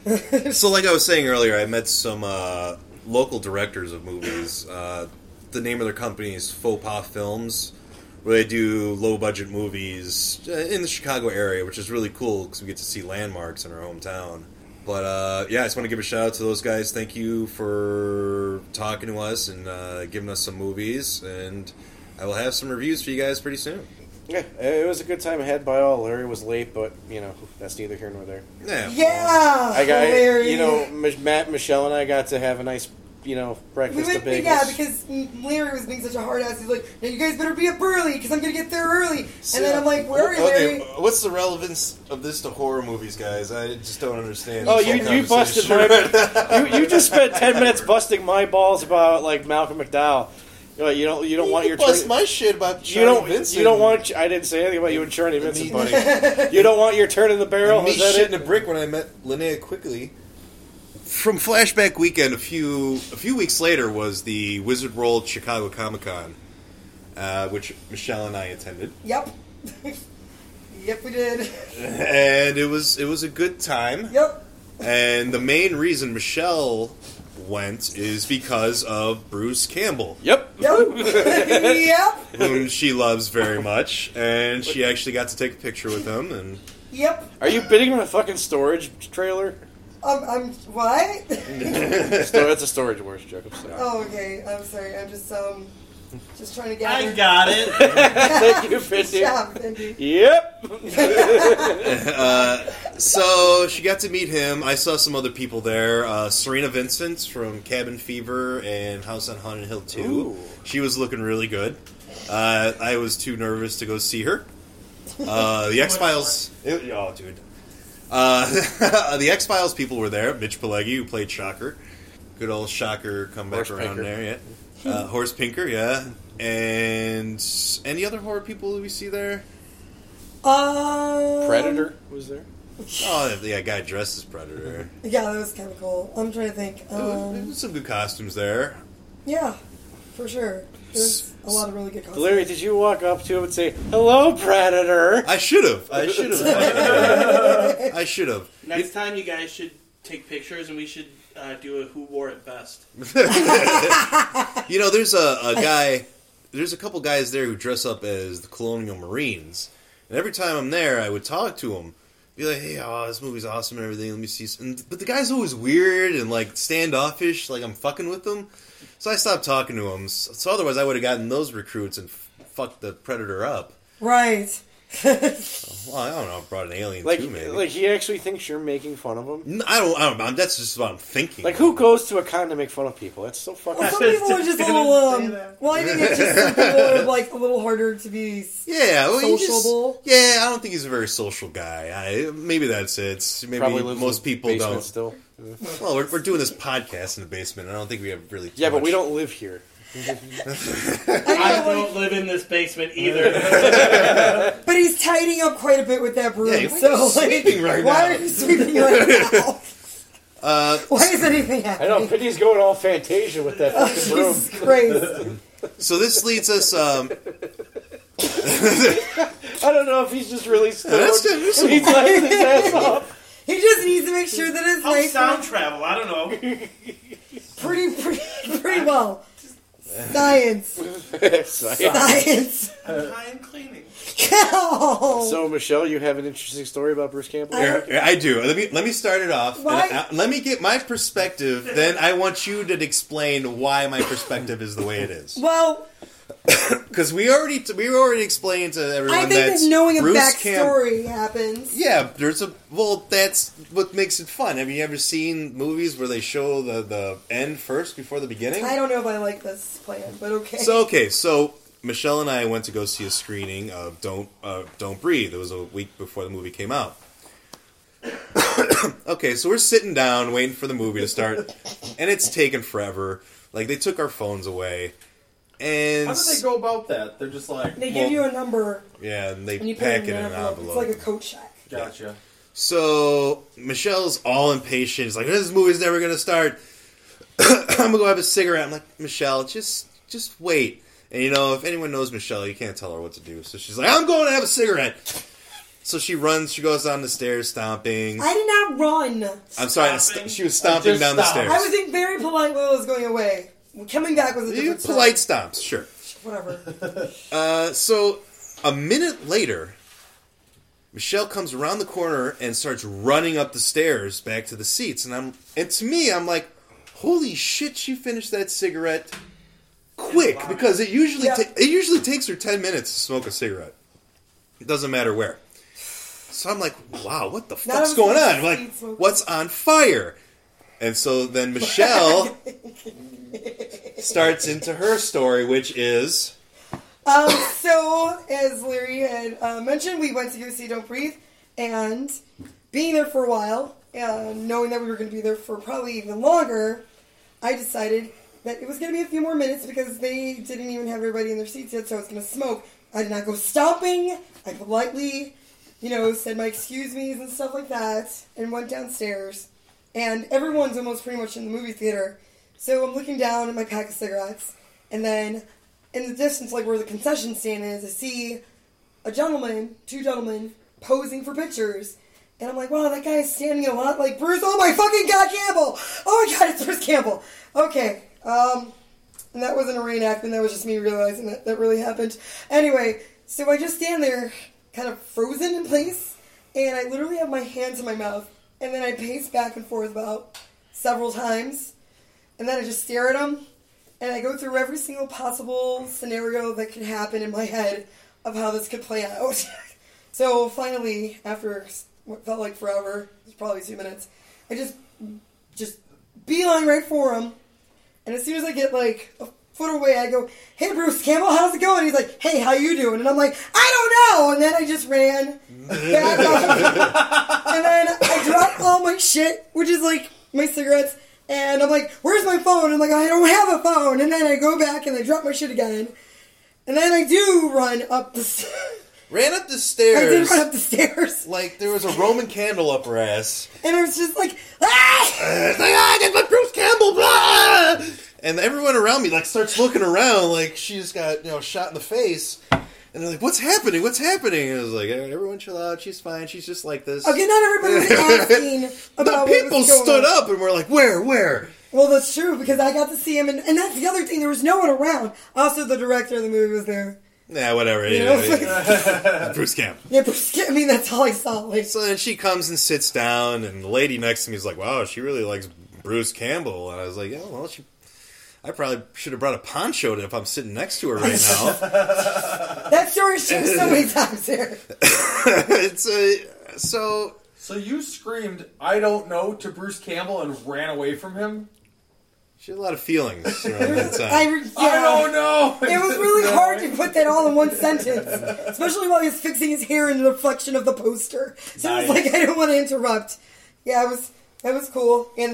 So, like I was saying earlier, I met some local directors of movies. The name of their company is Faux Pas Films, where they do low-budget movies in the Chicago area, which is really cool because we get to see landmarks in our hometown. But, yeah, I just want to give a shout-out to those guys. Thank you for talking to us and giving us some movies, and I will have some reviews for you guys pretty soon. Yeah, it was a good time ahead by all. Larry was late, but, that's neither here nor there. Yeah! Larry. Matt, Michelle, and I got to have a nice, breakfast of bagels. Yeah, because Larry was being such a hard ass. He's like, "Now you guys better be up early, because I'm going to get there early." And then I'm like, "Where are you, Larry?" What's the relevance of this to horror movies, guys? I just don't understand. Oh, you busted my... you just spent 10 minutes busting my balls about, Malcolm McDowell. You don't want your bust turn. my shit about Charlie Vincent. You don't want. I didn't say anything about you and Charlie Vincent, buddy. You don't want your turn in the barrel. Me Is that shitting it? a brick when I met Linnea Quigley. From Flashback Weekend, a few weeks later was the Wizard World Chicago Comic Con, which Michelle and I attended. Yep. Yep, we did. And it was a good time. Yep. And the main reason Michelle went is because of Bruce Campbell. Yep. Yep. Whom she loves very much, and she actually got to take a picture with him. And Yep. Are you bidding on a fucking storage trailer? I'm what? That's a storage wars joke. I'm sorry. Oh, okay. I'm sorry. I'm just trying to gather. I got it. Thank you, Findy. Good job, Findy. Yep. So she got to meet him. I saw some other people there. Serena Vincent from Cabin Fever and House on Haunted Hill 2. Ooh. She was looking really good. I was too nervous to go see her. The X-Files... Oh, dude. The X-Files people were there. Mitch Pileggi, who played Shocker. Good old Shocker come back Horse around Pinker. there, yeah. Horse Pinker, yeah. And any other horror people that we see there? Predator was there. Oh, yeah, guy dressed as Predator. Yeah, that was kind of cool. I'm trying to think. There was some good costumes there. Yeah, for sure. There's a lot of really good costumes. Larry, did you walk up to him and say, "Hello, Predator"? I should have. I should have. Next time, you guys should take pictures, and we should do a Who Wore It Best. You know, there's a guy. There's a couple guys there who dress up as the Colonial Marines, and every time I'm there, I would talk to them. Be like, "Hey, this movie's awesome and everything. Let me see." But the guy's always weird and standoffish, like I'm fucking with them. So I stopped talking to him. So otherwise, I would have gotten those recruits and fucked the Predator up. Right. Well, I don't know. I brought an alien too, maybe. Like he actually thinks you're making fun of him. No, I don't. That's just what I'm thinking. Like, who goes to a con to make fun of people? That's so fucking. Well, some people are just a little. Well, I think it's just some people are a little harder to be. Yeah, well, sociable. I don't think he's a very social guy. Maybe that's it. Maybe Probably lives most in people basement don't. Still. Well, we're doing this podcast in the basement. I don't think we have really. Yeah, but we don't live here. I don't live in this basement either. But he's tidying up quite a bit with that broom. Yeah, so sweeping right why now. are you sweeping right now? Why is anything I happening? know, Pitty's going all Fantasia with that fucking broom. Jesus Christ. So this leads us. I don't know if he's just really stoned. That's good. There's some- He's laughing his ass off. He just needs to make sure that his I'll life sound travel. I don't know. pretty well. Science. Science. I'm high and cleaning. Oh. So, Michelle, you have an interesting story about Bruce Campbell? Yeah, I do. Let me start it off. Why? Let me get my perspective. Then I want you to explain why my perspective is the way it is. Well, Because we already explained to everyone I think that knowing a Bruce backstory happens. Yeah, that's what makes it fun. Have you ever seen movies where they show the end first before the beginning? I don't know if I like this plan, but okay. So Michelle and I went to go see a screening of Don't Breathe. It was a week before the movie came out. Okay, so we're sitting down waiting for the movie to start, and it's taken forever. Like, they took our phones away. And How do they go about that? They're just like, They give you a number yeah, and they and you put pack it in an envelope. It's like a coat check. gotcha. So Michelle's all impatient. It's like, this movie's never going to start. I'm going to go have a cigarette. I'm like, Michelle, just wait. And, if anyone knows Michelle, you can't tell her what to do. So she's like, I'm going to have a cigarette. So she runs, she goes down the stairs stomping. I did not run. I'm sorry, she was stomping down the stairs. I was being very polite while I was going away. Coming back was a different polite stomps, sure. Whatever. So, a minute later, Michelle comes around the corner and starts running up the stairs back to the seats. And to me, I'm like, holy shit, she finished that cigarette quick. Because it usually takes her 10 minutes to smoke a cigarette. It doesn't matter where. So I'm like, wow, what the fuck's going on? Like, what's on fire? And so then Michelle starts into her story, which is... So, as Larry had mentioned, we went to go see Don't Breathe, and being there for a while, and knowing that we were going to be there for probably even longer, I decided that it was going to be a few more minutes because they didn't even have everybody in their seats yet, so I was going to smoke. I did not go stomping. I politely... said my excuse me's and stuff like that, and went downstairs. And everyone's almost pretty much in the movie theater. So I'm looking down at my pack of cigarettes, and then in the distance, like where the concession stand is, I see two gentlemen, posing for pictures. And I'm like, wow, that guy is standing a lot like Bruce. Oh my fucking God, Campbell! Oh my God, it's Bruce Campbell. Okay, and that wasn't a reenactment, that was just me realizing that really happened. Anyway, so I just stand there, kind of frozen in place, and I literally have my hands in my mouth, and then I pace back and forth about several times, and then I just stare at them, and I go through every single possible scenario that could happen in my head of how this could play out. So finally, after what felt like forever, it was probably 2 minutes, I just beeline right for him, and as soon as I get like a foot away, I go, hey, Bruce Campbell, how's it going? He's like, hey, how you doing? And I'm like, I don't know. And then I just ran back up. And then I dropped all my shit, which is like my cigarettes. And I'm like, where's my phone? I'm like, I don't have a phone. And then I go back and I drop my shit again. And then I do run up the stairs. Ran up the stairs. I did run up the stairs. Like there was a Roman candle up her ass. And I was just like, ah! That's my Bruce Campbell, blah! And everyone around me, like, starts looking around like she's got, shot in the face. And they're like, what's happening? What's happening? And I was like, everyone chill out. She's fine. She's just like this. Okay, not everybody was asking about the people stood up and were like, where? Well, that's true, because I got to see him. And that's the other thing. There was no one around. Also, the director of the movie was there. Yeah, whatever. Bruce Camp. Yeah, Bruce Camp. I mean, that's all I saw. Like. So then she comes and sits down, and the lady next to me is like, wow, she really likes Bruce Campbell. And I was like, yeah, well, I probably should have brought a poncho if I'm sitting next to her right now. That story's changed so many times here. So you screamed, I don't know, to Bruce Campbell and ran away from him? She had a lot of feelings around that time. I don't know. It was really hard to put that all in one sentence, especially while he was fixing his hair in the reflection of the poster. So nice. It was like, I didn't want to interrupt. Yeah, that was cool. And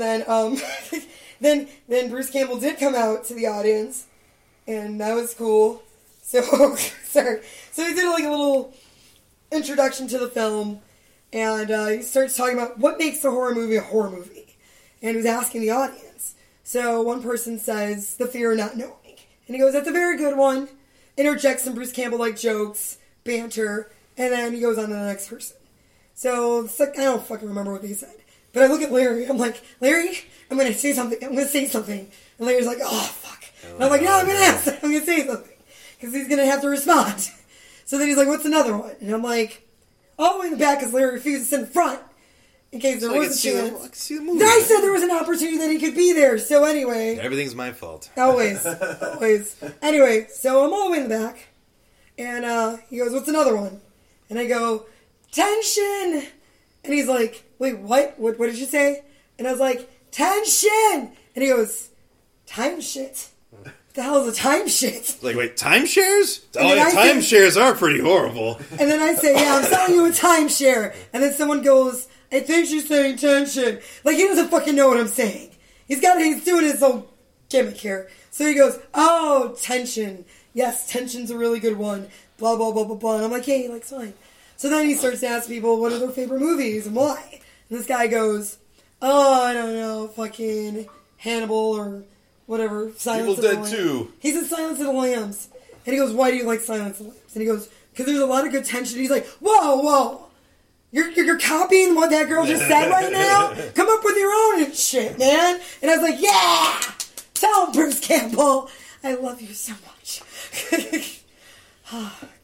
then then Bruce Campbell did come out to the audience, and that was cool. So sorry. So he did like a little introduction to the film, and he starts talking about what makes a horror movie, and he was asking the audience. So one person says, the fear of not knowing. And he goes, that's a very good one. Interjects some Bruce Campbell-like jokes, banter, and then he goes on to the next person. So it's like, I don't fucking remember what they said. But I look at Larry, I'm like, Larry, I'm going to say something. And Larry's like, oh, fuck. And I'm like, no, I'm going to say something. Because he's going to have to respond. So then he's like, what's another one? And I'm like, all the way in the back because Larry refuses to sit in front. In case there was a chance. I can see the movie. I said there was an opportunity that he could be there. So anyway. Everything's my fault. Always. Anyway, so I'm all the way in the back. And he goes, what's another one? And I go, tension. And he's like, wait, what? What did you say? And I was like, tension. And he goes, time shit. What the hell is a time shit? Like, wait, timeshares? Oh, yeah, timeshares are pretty horrible. And then I say, yeah, I'm selling you a timeshare. And then someone goes, I think she's saying tension. Like, he doesn't fucking know what I'm saying. He's doing his own gimmick here. So he goes, oh, tension. Yes, tension's a really good one. Blah, blah, blah, blah, blah. And I'm like, hey, like, fine. So then he starts to ask people what are their favorite movies and why. And this guy goes, oh, I don't know, fucking Hannibal or whatever. Silence of the Lambs. Evil Dead 2. He said Silence of the Lambs. And he goes, why do you like Silence of the Lambs? And he goes, because there's a lot of good tension. He's like, whoa. You're copying what that girl just said right now? Come up with your own shit, man. And I was like, yeah! Tell him, Bruce Campbell. I love you so much. Oh, God.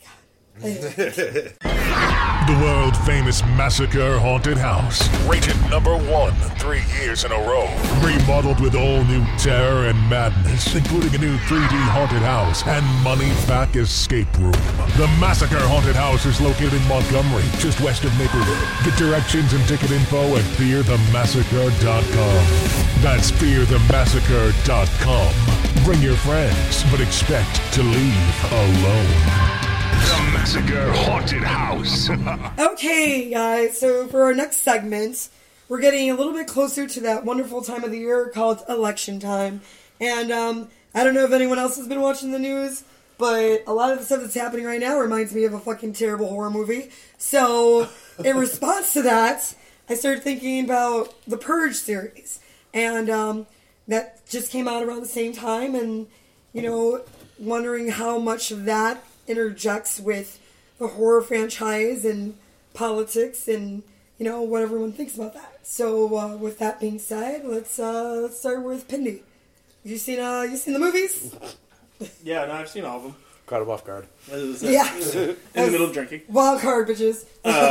The world-famous Massacre Haunted House. Rated #1 3 years in a row. Remodeled with all new terror and madness, including a new 3D haunted house and money-back escape room. The Massacre Haunted House is located in Montgomery, just west of Naperville. Get directions and ticket info at fearthemassacre.com. That's fearthemassacre.com. Bring your friends, but expect to leave alone. The Massacre Haunted House. Okay, guys, so for our next segment, we're getting a little bit closer to that wonderful time of the year called election time. And I don't know if anyone else has been watching the news, but a lot of the stuff that's happening right now reminds me of a fucking terrible horror movie. So, in response to that, I started thinking about the Purge series. And that just came out around the same time, and, you know, wondering how much of that interjects with the horror franchise and politics and, you know, what everyone thinks about that. So, with that being said, let's start with Pindy. You seen the movies? Yeah, no, I've seen all of them. Caught him off guard. Yeah. In the middle of drinking. Wild card, bitches.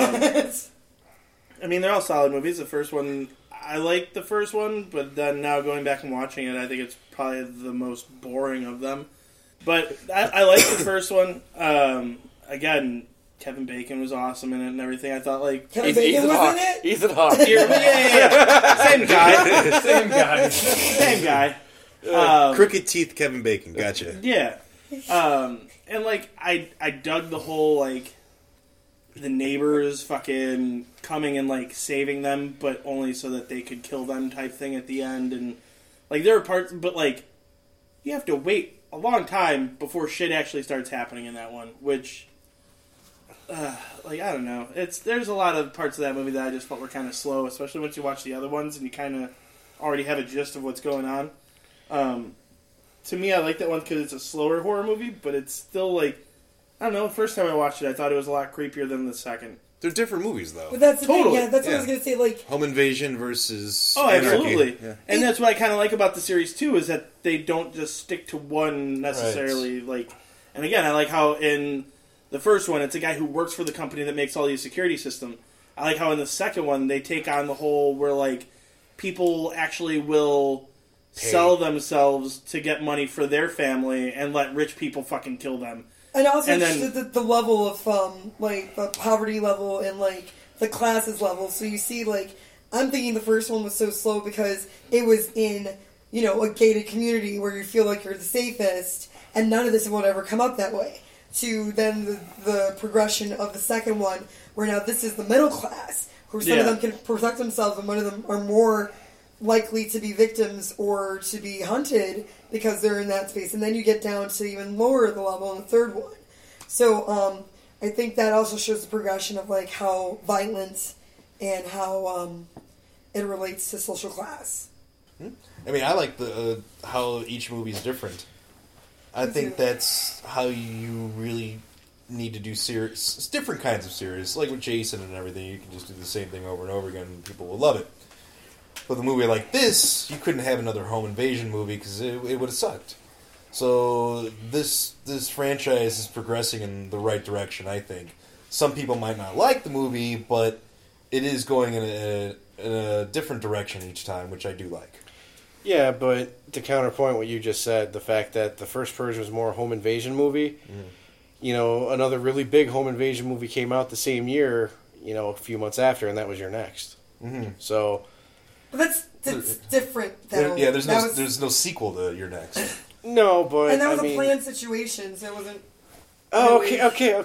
I mean, they're all solid movies. The first one, I liked the first one, but then now going back and watching it, I think it's probably the most boring of them. But I liked the first one. Again, Kevin Bacon was awesome in it and everything. I thought, like... Kevin Bacon was in it? Ethan Hawke. Yeah. Same guy. Same guy. Crooked teeth Kevin Bacon. Gotcha. Yeah. And, like, I dug the whole, like, the neighbors fucking coming and, like, saving them, but only so that they could kill them type thing at the end. And, like, there were parts... But, like, you have to wait a long time before shit actually starts happening in that one, which, like, I don't know. There's a lot of parts of that movie that I just felt were kind of slow, especially once you watch the other ones and you kind of already have a gist of what's going on. To me, I like that one because it's a slower horror movie, but it's still, like, I don't know, the first time I watched it, I thought it was a lot creepier than the second. They're different movies, though. But that's the Totally. thing, yeah, that's what I was going to say, like... Home Invasion versus Oh, absolutely. Anarchy. Yeah. And that's what I kind of like about the series, too, is that they don't just stick to one necessarily, like... And again, I like how in the first one, it's a guy who works for the company that makes all these security systems. I like how in the second one, they take on the whole where, like, people actually will sell themselves to get money for their family and let rich people fucking kill them. And also the level of, like, the poverty level and, like, the classes level. So you see, like, I'm thinking the first one was so slow because it was in, you know, a gated community where you feel like you're the safest, and none of this would ever come up that way. To then the progression of the second one, where now this is the middle class, where some of them can protect themselves and one of them are more likely to be victims or to be hunted because they're in that space. And then you get down to even lower the level in the third one. So I think that also shows the progression of, like, how violent and how it relates to social class. I mean, I like the how each movie is different. I think that's how you really need to do series. It's different kinds of series. Like with Jason and everything, you can just do the same thing over and over again and people will love it. With a movie like this, you couldn't have another home invasion movie because it would have sucked. So this franchise is progressing in the right direction, I think. Some people might not like the movie, but it is going in a different direction each time, which I do like. Yeah, but to counterpoint what you just said, the fact that the first Purge was more a home invasion movie, you know, another really big home invasion movie came out the same year, you know, a few months after, and that was Your Next. Mm-hmm. So... But that's different, though. There's no sequel to Your Next. No, but and that was a planned situation, so it wasn't. Oh, okay.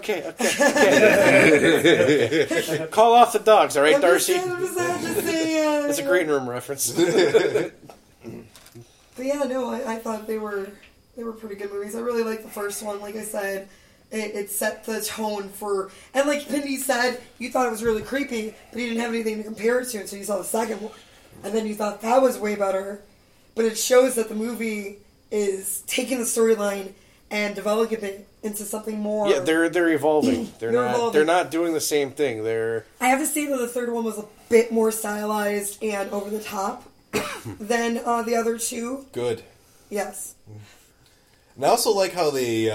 Call off the dogs, all right, Darcy? That's a Green Room reference. But yeah, no, I thought they were pretty good movies. I really liked the first one. Like I said, it set the tone for... And like Pindy said, you thought it was really creepy, but you didn't have anything to compare it to until you saw the second one. And then you thought that was way better. But it shows that the movie is taking the storyline and developing it into something more. Yeah, they're evolving. They're not doing the same thing. I have to say that the third one was a bit more stylized and over the top than the other two. Good. Yes. And I also like how they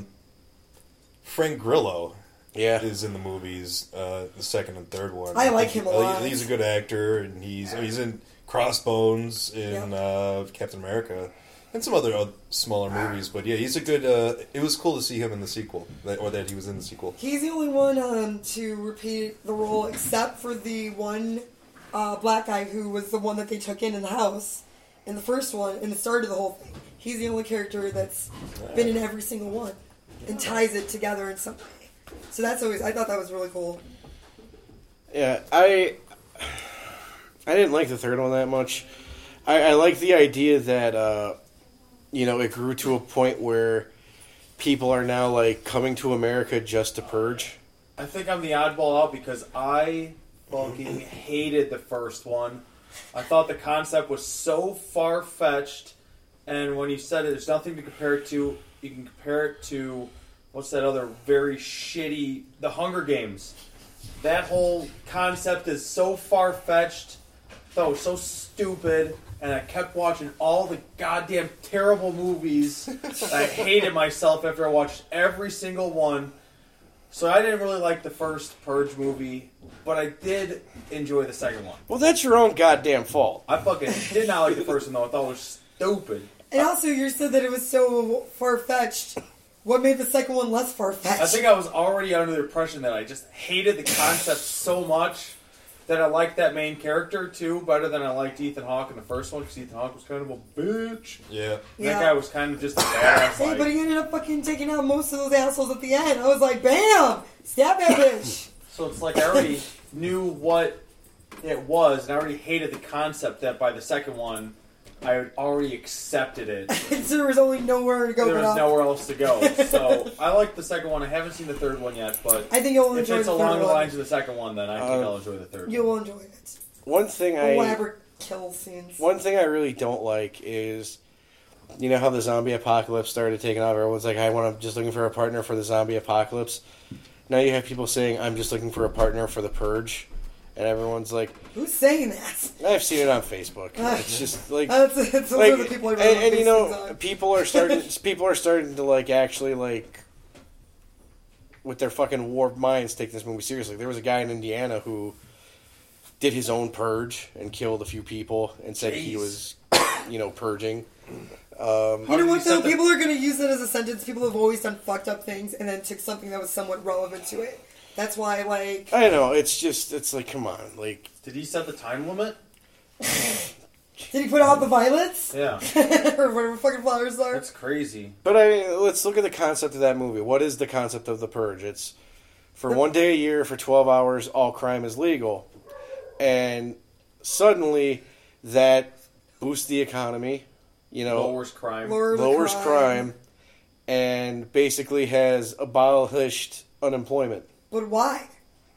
Frank Grillo is in the movies, the second and third one. I like him a lot. He's a good actor, and he's in Crossbones in Captain America and some other smaller movies. But yeah, he's a good. It was cool to see him in the sequel, or that he was in the sequel. He's the only one to repeat the role, except for the one black guy who was the one that they took in the house in the first one and started the whole thing. He's the only character that's been in every single one and ties it together in some way. So that's always, I thought that was really cool. Yeah, I didn't like the third one that much. I like the idea that, it grew to a point where people are now, like, coming to America just to purge. I think I'm the oddball out because I fucking hated the first one. I thought the concept was so far-fetched, and when you said it, there's nothing to compare it to. You can compare it to, what's that other very shitty, The Hunger Games. That whole concept is so far-fetched, thought it was so stupid, and I kept watching all the goddamn terrible movies. I hated myself after I watched every single one. So I didn't really like the first Purge movie, but I did enjoy the second one. Well, that's your own goddamn fault. I fucking did not like the first one, though. I thought it was stupid. And also, you said that it was so far-fetched. What made the second one less far-fetched? I think I was already under the impression that I just hated the concept so much that I liked that main character, too, better than I liked Ethan Hawke in the first one, because Ethan Hawke was kind of a bitch. Yeah. That guy was kind of just a badass. Hey, but he ended up fucking taking out most of those assholes at the end. I was like, bam! Stab that bitch! So it's like I already knew what it was, and I already hated the concept that by the second one, I had already accepted it. So there was only nowhere to go. There was nowhere else to go. So I like the second one. I haven't seen the third one yet, but I think you'll if enjoy it's the third along the one. lines of the second one, then I think I'll enjoy the third one. You will enjoy it. One thing whatever kill scenes. One thing I really don't like is, you know how the zombie apocalypse started taking off? Everyone's like, I'm just looking for a partner for the zombie apocalypse. Now you have people saying, I'm just looking for a partner for the purge. And everyone's like, who's saying that? I've seen it on Facebook. It's just like, it's like the people and people are starting to like actually like with their fucking warped minds take this movie seriously. There was a guy in Indiana who did his own purge and killed a few people and said he was, purging. You know what though? People are going to use it as a sentence. People have always done fucked up things and then took something that was somewhat relevant to it. That's why, like... I know, it's like, come on, like... Did he set the time limit? Did he put out the violets? Yeah. Or whatever fucking flowers are? That's crazy. But, I mean, let's look at the concept of that movie. What is the concept of the purge? It's, for one day a year, for 12 hours, all crime is legal. And suddenly, that boosts the economy, Lowers crime. Lowers crime. And basically has abolished unemployment. But why?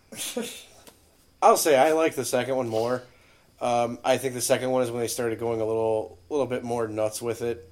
I'll say I like the second one more. I think the second one is when they started going a little bit more nuts with it.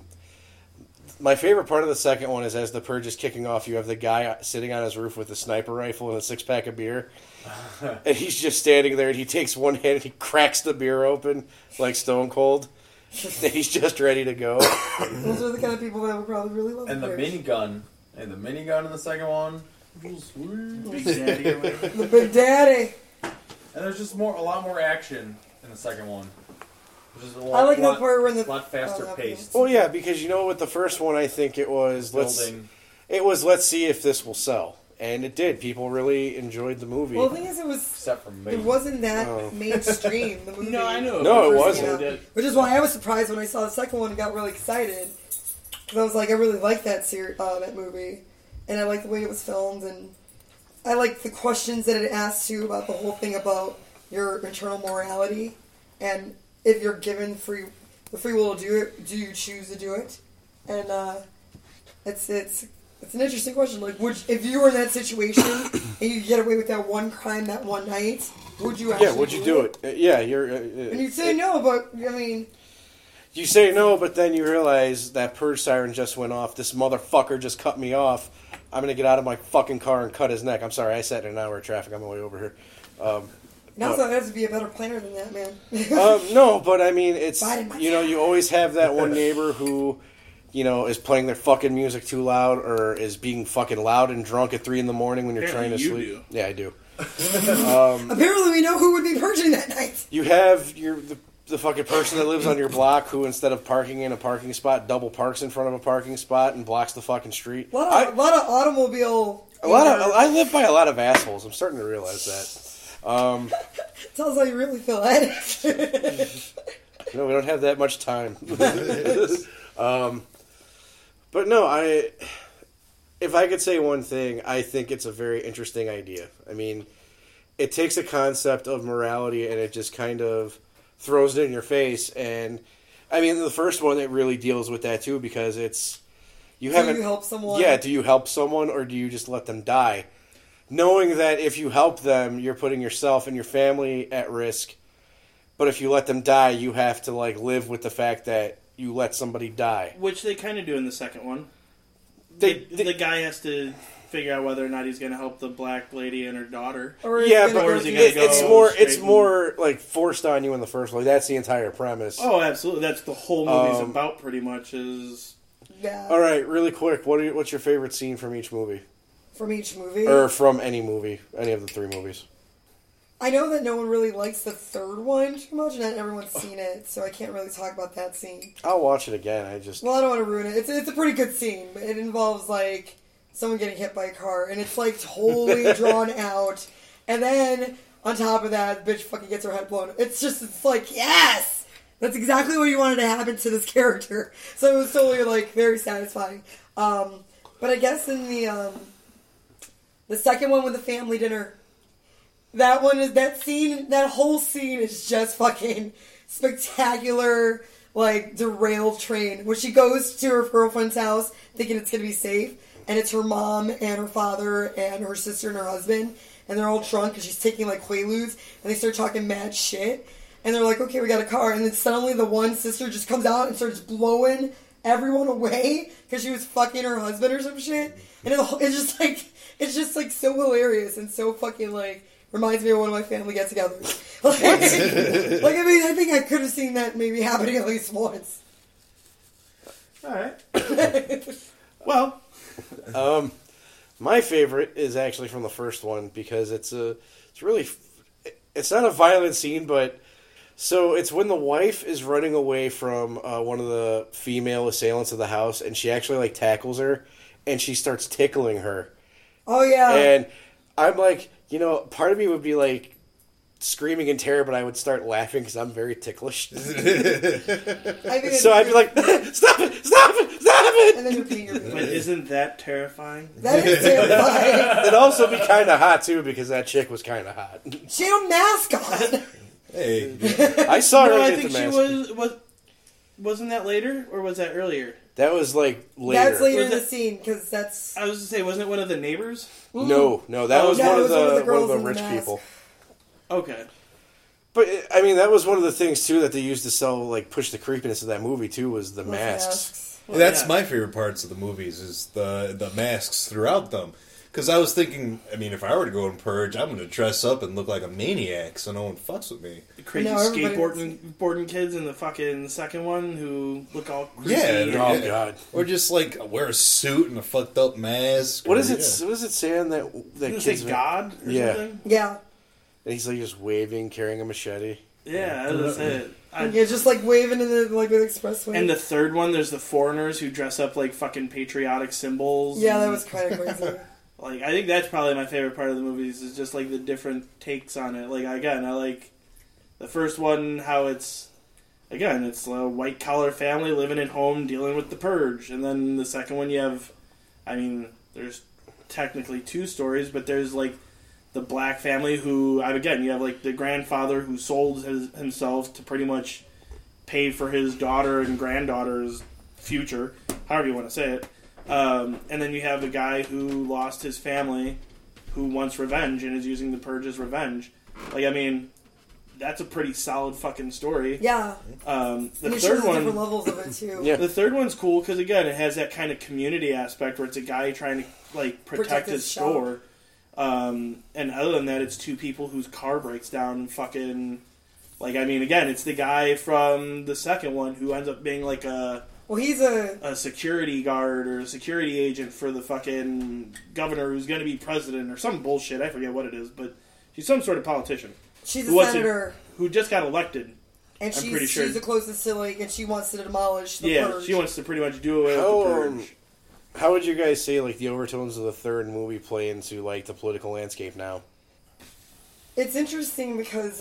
My favorite part of the second one is as the purge is kicking off, you have the guy sitting on his roof with a sniper rifle and a 6-pack of beer. And he's just standing there and he takes one hand and he cracks the beer open like Stone Cold. And he's just ready to go. Those are the kind of people that would probably really love and the minigun. And the minigun in the second one. Big Daddy. The Big Daddy. And there's just a lot more action in the second one. I like that part when a lot faster paced. Well, yeah, because with the first one, I think it was let's see if this will sell, and it did. People really enjoyed the movie. Well, the thing is, except for me, it wasn't that mainstream. The movie. No, I know. No, it wasn't. Which is why I was surprised when I saw the second one and got really excited because I was like, I really like that that movie. And I like the way it was filmed, and I like the questions that it asked too about the whole thing about your internal morality, and if you're given the free will to do it, do you choose to do it? And it's an interesting question. Like, if you were in that situation and you get away with that one crime that one night, would you actually? Yeah, would you do it? Yeah, you're. And you'd say no, but I mean. You say no, but then you realize that purge siren just went off. This motherfucker just cut me off. I'm going to get out of my fucking car and cut his neck. I'm sorry, I sat in an hour of traffic on my way over here. Now I have to be a better planner than that, man. No, but I mean, it's, you always have that one neighbor who, is playing their fucking music too loud or is being fucking loud and drunk at 3 in the morning when you're trying to sleep. Do. Yeah, I do. Apparently we know who would be purging that night. You have the fucking person that lives on your block who, instead of parking in a parking spot, double parks in front of a parking spot and blocks the fucking street. A lot of automobile. I live by a lot of assholes. I'm starting to realize that. Tell us how you really feel, Ed. No, we don't have that much time. But no, if I could say one thing, I think it's a very interesting idea. I mean, it takes a concept of morality and it just kind of throws it in your face. And I mean, the first one, it really deals with that too, because it's do you help someone? Yeah, do you help someone or do you just let them die? Knowing that if you help them, you're putting yourself and your family at risk. But if you let them die, you have to live with the fact that you let somebody die. Which they kind of do in the second one. The guy has to figure out whether or not he's going to help the black lady and her daughter. It's more forced on you in the first one. That's the entire premise. Oh, absolutely. That's the whole movie's about, pretty much. Yeah. All right, really quick. What's your favorite scene from each movie? From each movie? Or from any movie. Any of the 3 movies. I know that no one really likes the third one too much, and not everyone's seen it, so I can't really talk about that scene. I'll watch it again. I don't want to ruin it. It's a pretty good scene, but it involves, someone getting hit by a car, and it's, totally drawn out. And then, on top of that, the bitch fucking gets her head blown. It's yes! That's exactly what you wanted to happen to this character. So it was totally, very satisfying. But I guess in the second one with the family dinner, that whole scene is just fucking spectacular, derailed train. When she goes to her girlfriend's house thinking it's going to be safe, and it's her mom and her father and her sister and her husband, and they're all drunk because she's taking Quaaludes, and they start talking mad shit, and they're like, okay, we got a car, and then suddenly the one sister just comes out and starts blowing everyone away because she was fucking her husband or some shit, and it's just so hilarious and so fucking reminds me of one of my family get-togethers. I think I could have seen that maybe happening at least once. All right. Well, my favorite is actually from the first one because it's not a violent scene, but so it's when the wife is running away from one of the female assailants of the house, and she actually tackles her, and she starts tickling her. Oh yeah. And I'm part of me would be screaming in terror, but I would start laughing because I'm very ticklish. So I'd be like, stop it! And then you're peeing your pants. But isn't that terrifying? That is terrifying. It'd also be kind of hot, too, because that chick was kind of hot. She had a mask on. Hey. I saw her I get think the mask. Wasn't that later, or was that earlier? That was later. That's later in the scene, because that's... I was going to say, wasn't it one of the neighbors? No, that was one of the rich people. Okay. But, I mean, that was one of the things, too, that they used to sell, push the creepiness of that movie, too, was the masks. Well, that's my favorite parts of the movies, is the masks throughout them. Because I was thinking, I mean, if I were to go and purge, I'm going to dress up and look like a maniac so no one fucks with me. The crazy skateboarding kids in the fucking second one who look all creepy. Yeah. Oh, God. Or just, wear a suit and a fucked up mask. What is it? What is it saying that kid's God or something? Yeah. And he's, just waving, carrying a machete. Yeah, that's it. Just waving in the the expressway. And the third one, there's the foreigners who dress up like fucking patriotic symbols. Yeah, that was kind of crazy. I think that's probably my favorite part of the movies is just the different takes on it. Again, I like the first one how it's a white collar family living at home dealing with the purge, and then the second one you have, there's technically 2 stories, but there's the black family who, you have the grandfather who sold himself to pretty much pay for his daughter and granddaughter's future, however you want to say it. And then you have a guy who lost his family, who wants revenge and is using the purge as revenge. that's a pretty solid fucking story. Yeah. The it third one, different levels of it too. Yeah. The third one's cool because again, it has that kind of community aspect where it's a guy trying to like protect his store. And other than that, it's two people whose car breaks down and fucking like. I mean, again, it's the guy from the second one who ends up being like he's a security guard or a security agent for the fucking governor who's going to be president or some bullshit. I forget what it is, but she's some sort of politician. She's a senator who just got elected, and I'm pretty sure she's the closest to and she wants to demolish the purge. She wants to pretty much do away with the purge. How would you guys say like the overtones of the third movie play into like the political landscape now? It's interesting because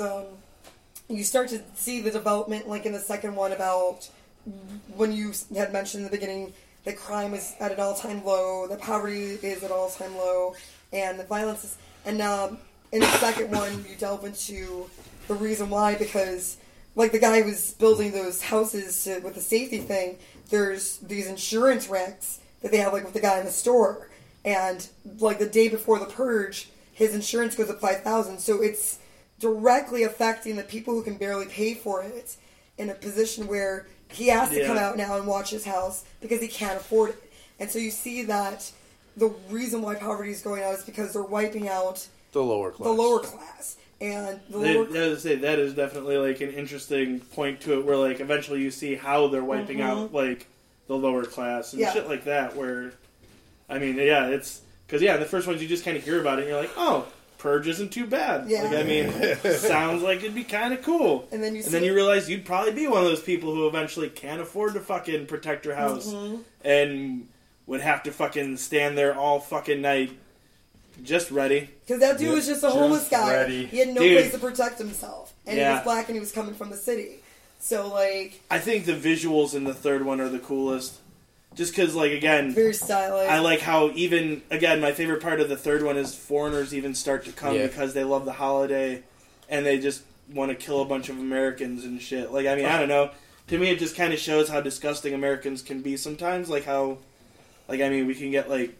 you start to see the development, like in the second one, about when you had mentioned in the beginning that crime is at an all-time low, that poverty is at an all-time low, and the violence is... And in the second one, you delve into the reason why, because, like, the guy who was building those houses with the safety thing, there's these insurance wrecks that they have, like, with the guy in the store. And, like, the day before the purge, his insurance goes up $5,000. So it's directly affecting the people who can barely pay for it in a position where he has to come out now and watch his house because he can't afford it. And so you see that the reason why poverty is going out is because they're wiping out the lower class. And that is definitely like an interesting point to it, where like eventually you see how they're wiping out like the lower class and shit like that. Where, I mean, it's because in the first ones you just kind of hear about it and you're like, oh, purge isn't too bad. Yeah. Like, I mean, sounds like it'd be kind of cool. And then you realize you'd probably be one of those people who eventually can't afford to fucking protect your house and would have to fucking stand there all fucking night. Just ready. Because that dude was just a homeless guy. Ready. He had no place to protect himself. And he was black and he was coming from the city. So, like... I think the visuals in the third one are the coolest. Just because, like, again... Very stylish. I like how even... Again, my favorite part of the third one is foreigners even start to come because they love the holiday. And they just want to kill a bunch of Americans and shit. Like, I mean, I don't know. To me, it just kind of shows how disgusting Americans can be sometimes. Like, how... Like, I mean, we can get, like,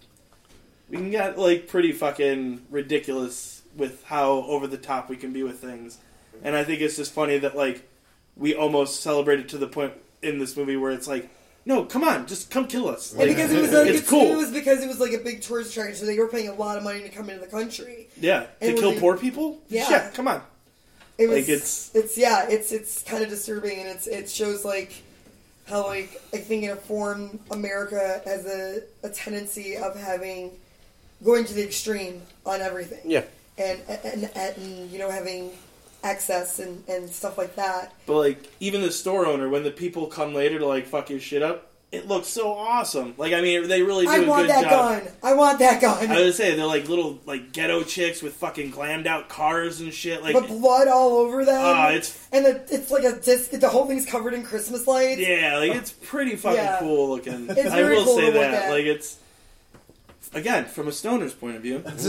pretty fucking ridiculous with how over the top we can be with things. And I think it's just funny that, like, we almost celebrated to the point in this movie where it's like, no, come on, just come kill us. Like, because it was it's cool. It was because it was like a big tourist attraction, so they were paying a lot of money to come into the country. Yeah, to kill poor people? Yeah. Come on. It was, like, it's kind of disturbing, and it shows, like, how, like, I think in a form, America has a tendency of going to the extreme on everything. Yeah. And you know, having excess and stuff like that. But, like, even the store owner, when the people come later to, like, fuck his shit up, it looks so awesome. Like, I mean, they really do a good job. I want that gun. I was gonna say, they're like little, like, ghetto chicks with fucking glammed out cars and shit. Like, but blood all over them. It's like a disc. The whole thing's covered in Christmas lights. Yeah, like, it's pretty fucking cool looking. It's I very will cool say to look that. at. Like, it's, again, from a stoner's point of view, it's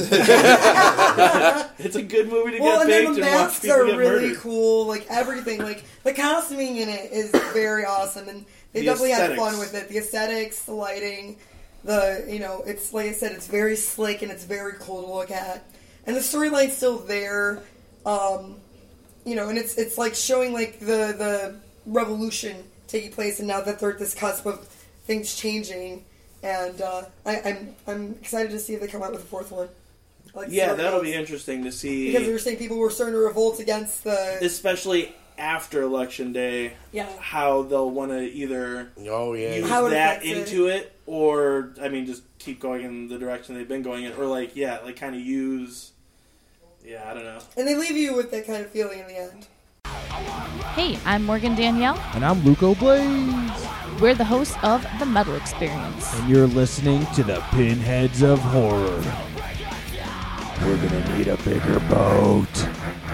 a good movie to get baked and watch people get really murdered. cool. Like, everything. Like, the costuming in it is very awesome, and they definitely had fun with it. The aesthetics, the lighting, it's, like I said, it's very slick and it's very cool to look at. And the storyline's still there, and it's like showing, like, the revolution taking place, and now that they're at this cusp of things changing. And I'm excited to see if they come out with a fourth one. That'll be interesting to see. Because they were saying people were starting to revolt against especially after Election Day, how they'll want to either use that into it, or, I mean, just keep going in the direction they've been going in, or, like, kind of use... Yeah, I don't know. And they leave you with that kind of feeling in the end. Hey, I'm Morgan Danielle. And I'm Luco Blaze. We're the hosts of The Metal Experience. And you're listening to the Pinheads of Horror. We're gonna need a bigger boat.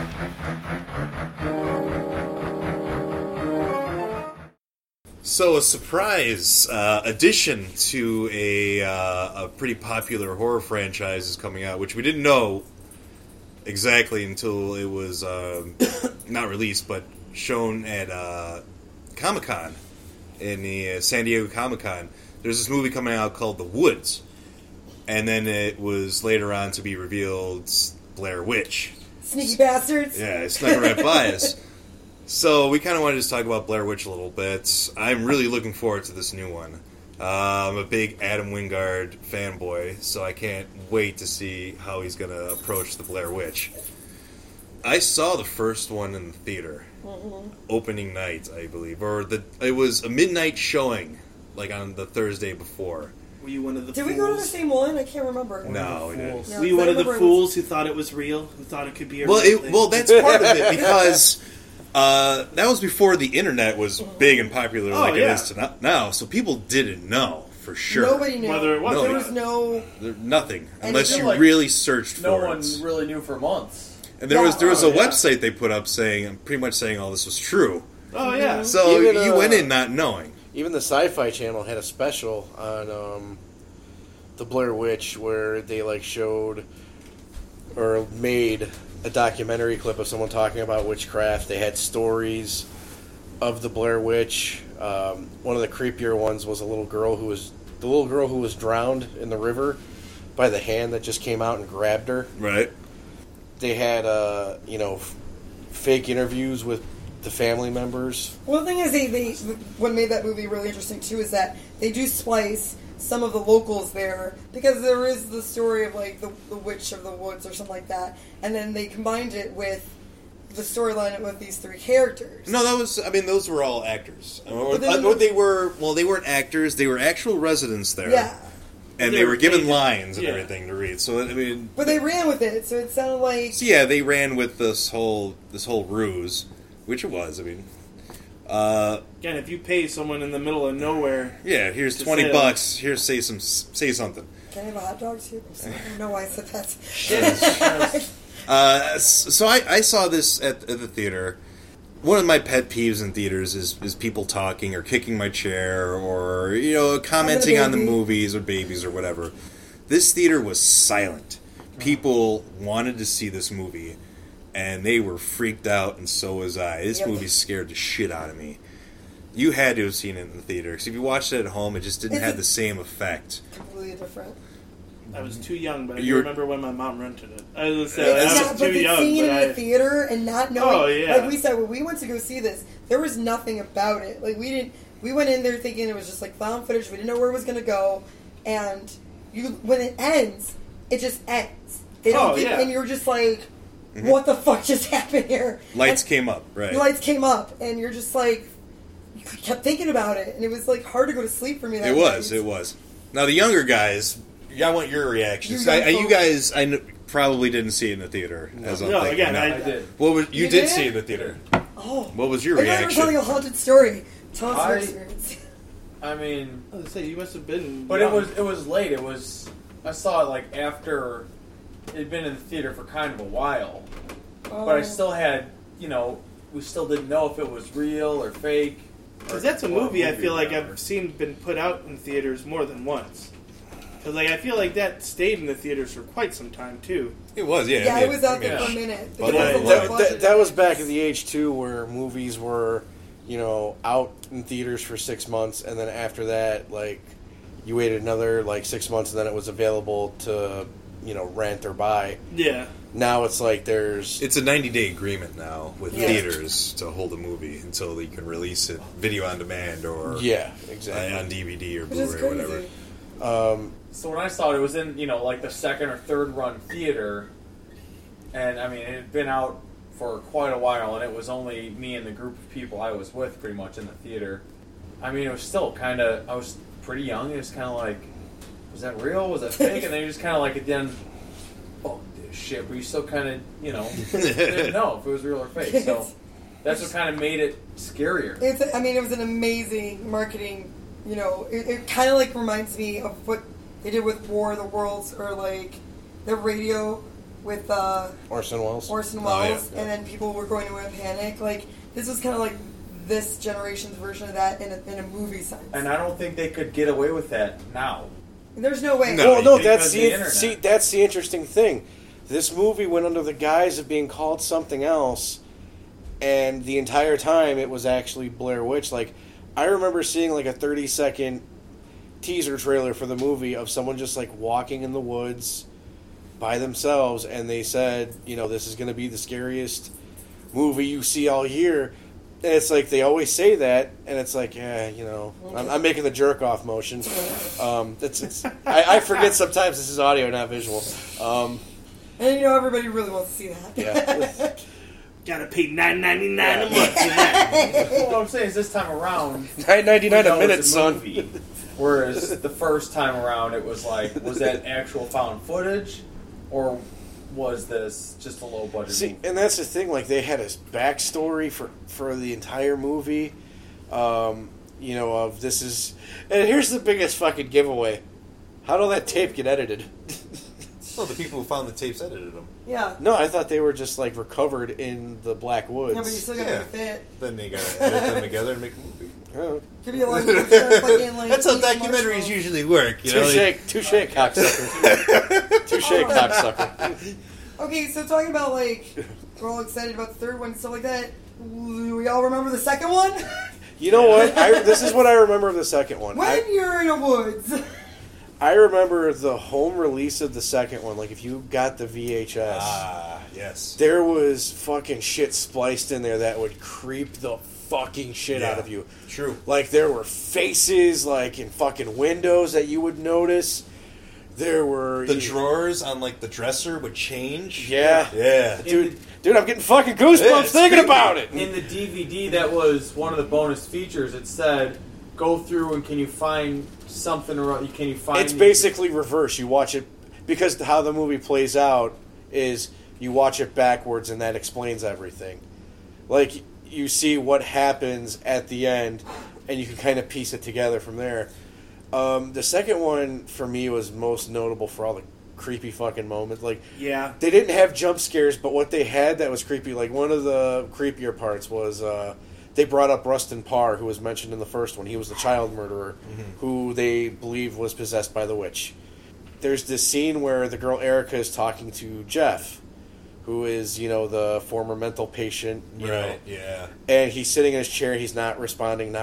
So, a surprise addition to a pretty popular horror franchise is coming out, which we didn't know exactly until it was not released, but shown at Comic-Con, in the San Diego Comic-Con. There's this movie coming out called The Woods, and then it was later on to be revealed Blair Witch. Sneaky bastards. Yeah, it snuck right by us. So we kind of want to just talk about Blair Witch a little bit. I'm really looking forward to this new one. I'm a big Adam Wingard fanboy, so I can't wait to see how he's going to approach the Blair Witch. I saw the first one in the theater, opening night, I believe, it was a midnight showing, like on the Thursday before. Were you one of the Did fools? we go to the same one? I can't remember. No, we didn't. No, Were you one of the 'cause I remember fools who thought it was real? Who thought it could be a real thing? Well, that's part of it, because that was before the internet was big and popular like it is now, so people didn't know, for sure. Nobody knew. Whether it was There or was not. Nothing, unless it you like really searched for No it. one really knew for months. And there was a yeah. website they put up pretty much saying all this was true. Oh, yeah. So Even, you went in not knowing. Even the Sci-Fi Channel had a special on the Blair Witch where they like showed or made a documentary clip of someone talking about witchcraft. They had stories of the Blair Witch. One of the creepier ones was the little girl who was drowned in the river by the hand that just came out and grabbed her. Right. They had fake interviews with the family members. Well, the thing is, what made that movie really interesting too is that they do splice some of the locals there, because there is the story of like the Witch of the Woods or something like that, and then they combined it with the storyline with these three characters. No, those were all actors. They weren't actors. They were actual residents there. Yeah. And they were given lines and everything to read. So but they ran with it, so it sounded like. So yeah, they ran with this whole ruse, which it was. Again, if you pay someone in the middle of nowhere, yeah, here's $20. Here, say something. Can I have a hot dog too? I don't know why I said that. So I saw this at the theater. One of my pet peeves in theaters is people talking or kicking my chair or commenting on the movies or babies or whatever. This theater was silent. People wanted to see this movie, and they were freaked out, and so was I. This movie scared the shit out of me. You had to have seen it in the theater, because if you watched it at home, it just didn't have the same effect. Completely different. I was too young, but I remember when my mom rented it. I was Seeing it in the theater and not knowing. Oh, yeah. Like we said, when we went to go see this, there was nothing about it. Like we went in there thinking it was just like found footage. We didn't know where it was going to go, and when it ends, it just ends. They don't and you're just like, what the fuck just happened here? Lights came up, right? Lights came up, and you're just like, you kept thinking about it, and it was like hard to go to sleep for me. That night. It was. Now the younger guys. I want your reactions. You guys, probably didn't see it in the theater. No, again, I did. You did see it in the theater. Oh. What was your I reaction? was telling a haunted story. Tell us your experience. I mean, I was gonna say you must have been. But it was late. I saw it like after it had been in the theater for kind of a while. Oh. But I still had, we still didn't know if it was real or fake. Because that's a movie I feel like I've seen been put out in theaters more than once. Because I feel like that stayed in the theaters for quite some time too. It was, yeah. Yeah, it was out there for a minute. That was back in the age too, where movies were, out in theaters for 6 months, and then after that, like, you waited another 6 months, and then it was available to, rent or buy. Yeah. Now it's like it's a 90-day agreement now with theaters to hold a movie until they can release it video on demand or on DVD or Blu-ray or whatever. So when I saw it, it was in, the second or third run theater. And, I mean, it had been out for quite a while, and it was only me and the group of people I was with pretty much in the theater. I mean, it was still kind of, I was pretty young. It was kind of like, was that real? Was that fake? And then you just kind of like, at the end, oh, shit. But you still kind of, didn't know if it was real or fake. So that's what kind of made it scarier. It was an amazing marketing, it kind of reminds me of what they did with War of the Worlds, or the radio with Orson Welles. And then people were going into a panic. This was kind of like this generation's version of that in a movie sense. And I don't think they could get away with that now. There's no way. That's the interesting thing. This movie went under the guise of being called something else, and the entire time it was actually Blair Witch. I remember seeing a 30-second teaser trailer for the movie of someone just walking in the woods, by themselves, and they said, this is going to be the scariest movie you see all year. And it's like they always say that, and it's like, I'm making the jerk off motion. I forget sometimes this is audio, not visual. And everybody really wants to see that. Yeah. Gotta pay $9.99 a month for that. Well, what I'm saying is this time around, $9.99 a minute, son. Whereas the first time around, it was like, was that actual found footage, or was this just a low budget movie? And that's the thing. Like, they had a backstory for the entire movie. Of this is, and here's the biggest fucking giveaway: how did all that tape get edited? Well, the people who found the tapes edited them. Yeah. No, I thought they were just like recovered in the Black Woods. Yeah, but you still gotta make it fit. Then they gotta edit them together and make a movie. Oh. Could be a long fucking like. That's how documentaries usually work. Touche, cocksucker. Touche, cocksucker. Okay, so talking about like we're all excited about the third one and stuff like that. Do we all remember the second one? You know what? This is what I remember of the second one. When you're in the woods. I remember the home release of the second one. Like, if you got the VHS. Ah, yes. There was fucking shit spliced in there that would creep the fucking shit out of you. True. Like, there were faces, like, in fucking windows that you would notice. There were... The drawers on, like, the dresser would change. Yeah. Yeah. Dude, I'm getting fucking goosebumps thinking about it. In the DVD, that was one of the bonus features. It said, go through and can you find something, or can you find... It's basically reverse. You watch it... Because how the movie plays out is you watch it backwards, and that explains everything. Like, you see what happens at the end, and you can kind of piece it together from there. The second one, for me, was most notable for all the creepy fucking moments. Like, yeah, they didn't have jump scares, but what they had that was creepy, like, one of the creepier parts was they brought up Rustin Parr, who was mentioned in the first one. He was the child murderer who they believe was possessed by the witch. There's this scene where the girl Erica is talking to Jeff, who is, the former mental patient. Right, yeah. And he's sitting in his chair, he's not responding.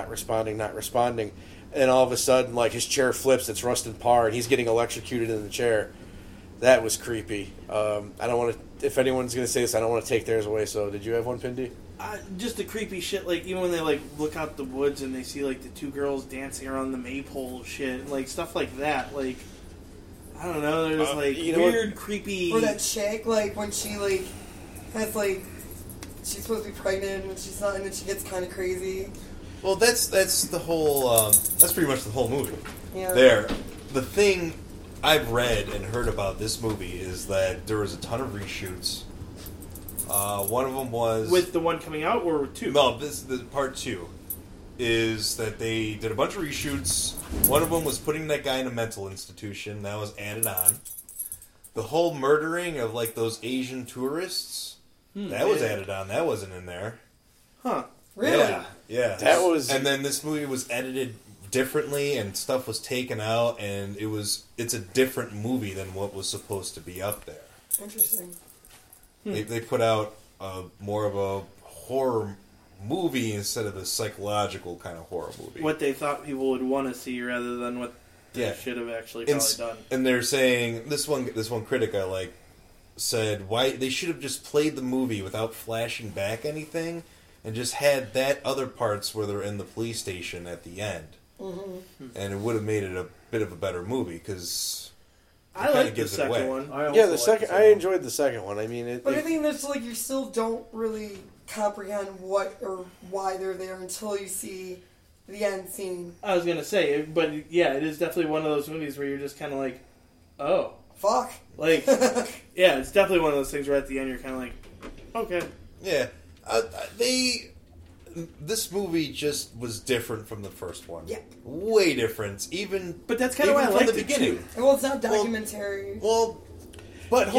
And all of a sudden, like, his chair flips, it's Rustin Parr, and he's getting electrocuted in the chair. That was creepy. I don't want to... If anyone's going to say this, I don't want to take theirs away, so did you have one, Pindy? Just the creepy shit, like, even when they, like, look out the woods and they see, like, the two girls dancing around the maypole shit, like, stuff like that, like... I don't know, there's, like, weird, creepy... Or that chick, like, when she, like, has, like... She's supposed to be pregnant and she's not, and then she gets kind of crazy. Well, that's the whole... that's pretty much the whole movie. Yeah. There. The thing I've read and heard about this movie is that there was a ton of reshoots. One of them was... With the one coming out, or with two? No, the part two is that they did a bunch of reshoots. One of them was putting that guy in a mental institution. That was added on. The whole murdering of, like, those Asian tourists, that was added on. That wasn't in there. Huh. Really? Yeah. That was... And then this movie was edited differently, and stuff was taken out, and it's a different movie than what was supposed to be up there. Interesting. They put out more of a horror movie instead of a psychological kind of horror movie. What they thought people would want to see rather than what they should have actually probably done. And they're saying, this one critic I like said, why they should have just played the movie without flashing back anything, and just had that other parts where they're in the police station at the end. Mm-hmm. And it would have made it a bit of a better movie, because I like the second one. I enjoyed the second one. I mean, but I think that's like you still don't really comprehend what or why they're there until you see the end scene. I was gonna say, but yeah, it is definitely one of those movies where you're just kind of like, oh, fuck. Like, yeah, it's definitely one of those things where at the end you're kind of like, okay, yeah. This movie just was different from the first one. Yeah. Way different. But that's kind of why I liked the beginning. Well, it's not documentary. But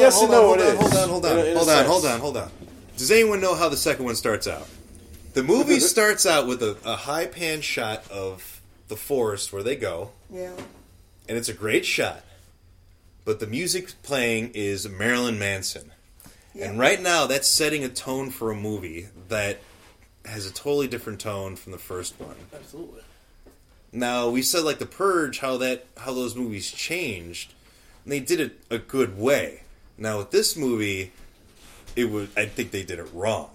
hold on. Does anyone know how the second one starts out? The movie starts out with a high pan shot of the forest where they go. Yeah. And it's a great shot. But the music playing is Marilyn Manson. Yeah. And right now that's setting a tone for a movie that has a totally different tone from the first one. Absolutely. Now, we said, like, The Purge, how those movies changed. and they did it a good way. Now with this movie, I think they did it wrong.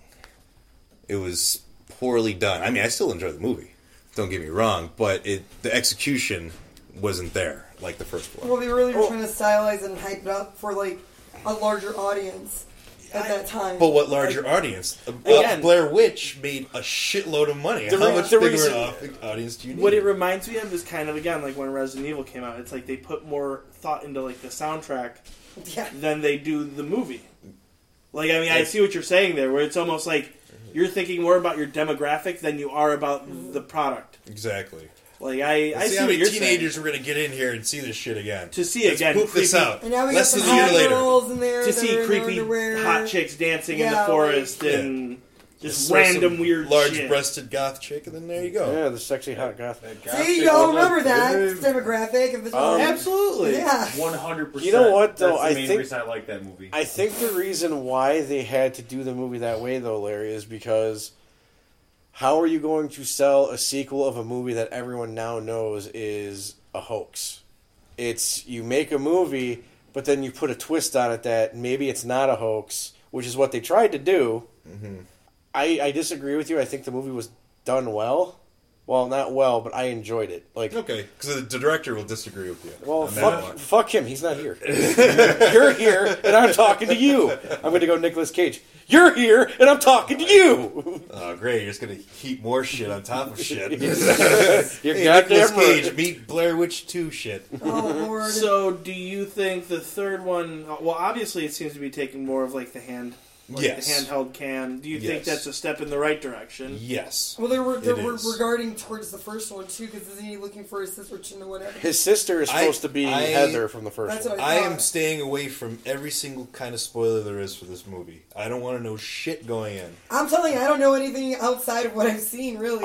It was poorly done. I mean, I still enjoy the movie. Don't get me wrong, but the execution wasn't there like the first one. Well, they really were trying to stylize and hype it up for like a larger audience at that time. But what larger audience? Blair Witch made a shitload of money. How much bigger an audience do you need? What it reminds me of is kind of, again, like when Resident Evil came out. It's like they put more thought into like the soundtrack than they do the movie. Like, I mean, I see what you're saying there, where it's almost like you're thinking more about your demographic than you are about the product. Exactly. Like, I see how what many you're teenagers saying. are going to get in here and see this shit again. Let's poop this out. And now we Less got than some a year hot later. girls in there. To see creepy underwear. hot chicks dancing in the forest and just random weird large-breasted goth chick, and then there you go. Yeah, the sexy hot goth. See, y'all remember that demographic of the movie. Absolutely. Yeah. 100%. You know what, though? That's the main reason I like that movie. I think the reason why they had to do the movie that way, though, Larry, is because how are you going to sell a sequel of a movie that everyone now knows is a hoax? It's, you make a movie, but then you put a twist on it that maybe it's not a hoax, which is what they tried to do. Mm-hmm. I disagree with you. I think the movie was done well. Well, not well, but I enjoyed it. Like, okay, because the director will disagree with you. Well, fuck him. He's not here. You're here, and I'm talking to you. I'm going to go Nicolas Cage. You're here, and I'm talking to you. Oh, great. You're just going to heap more shit on top of shit. You're goddamn Nicolas Cage, right. meet Blair Witch 2 shit. Oh, Lord. So, do you think the third one... Well, obviously, it seems to be taking more of, like, the the handheld can. Do you think that's a step in the right direction? Yes. Well, they were regarding towards the first one, too, because isn't he looking for his sister or whatever? His sister is supposed to be Heather from the first one. I am staying away from every single kind of spoiler there is for this movie. I don't want to know shit going in. I'm telling you, I don't know anything outside of what I've seen, really.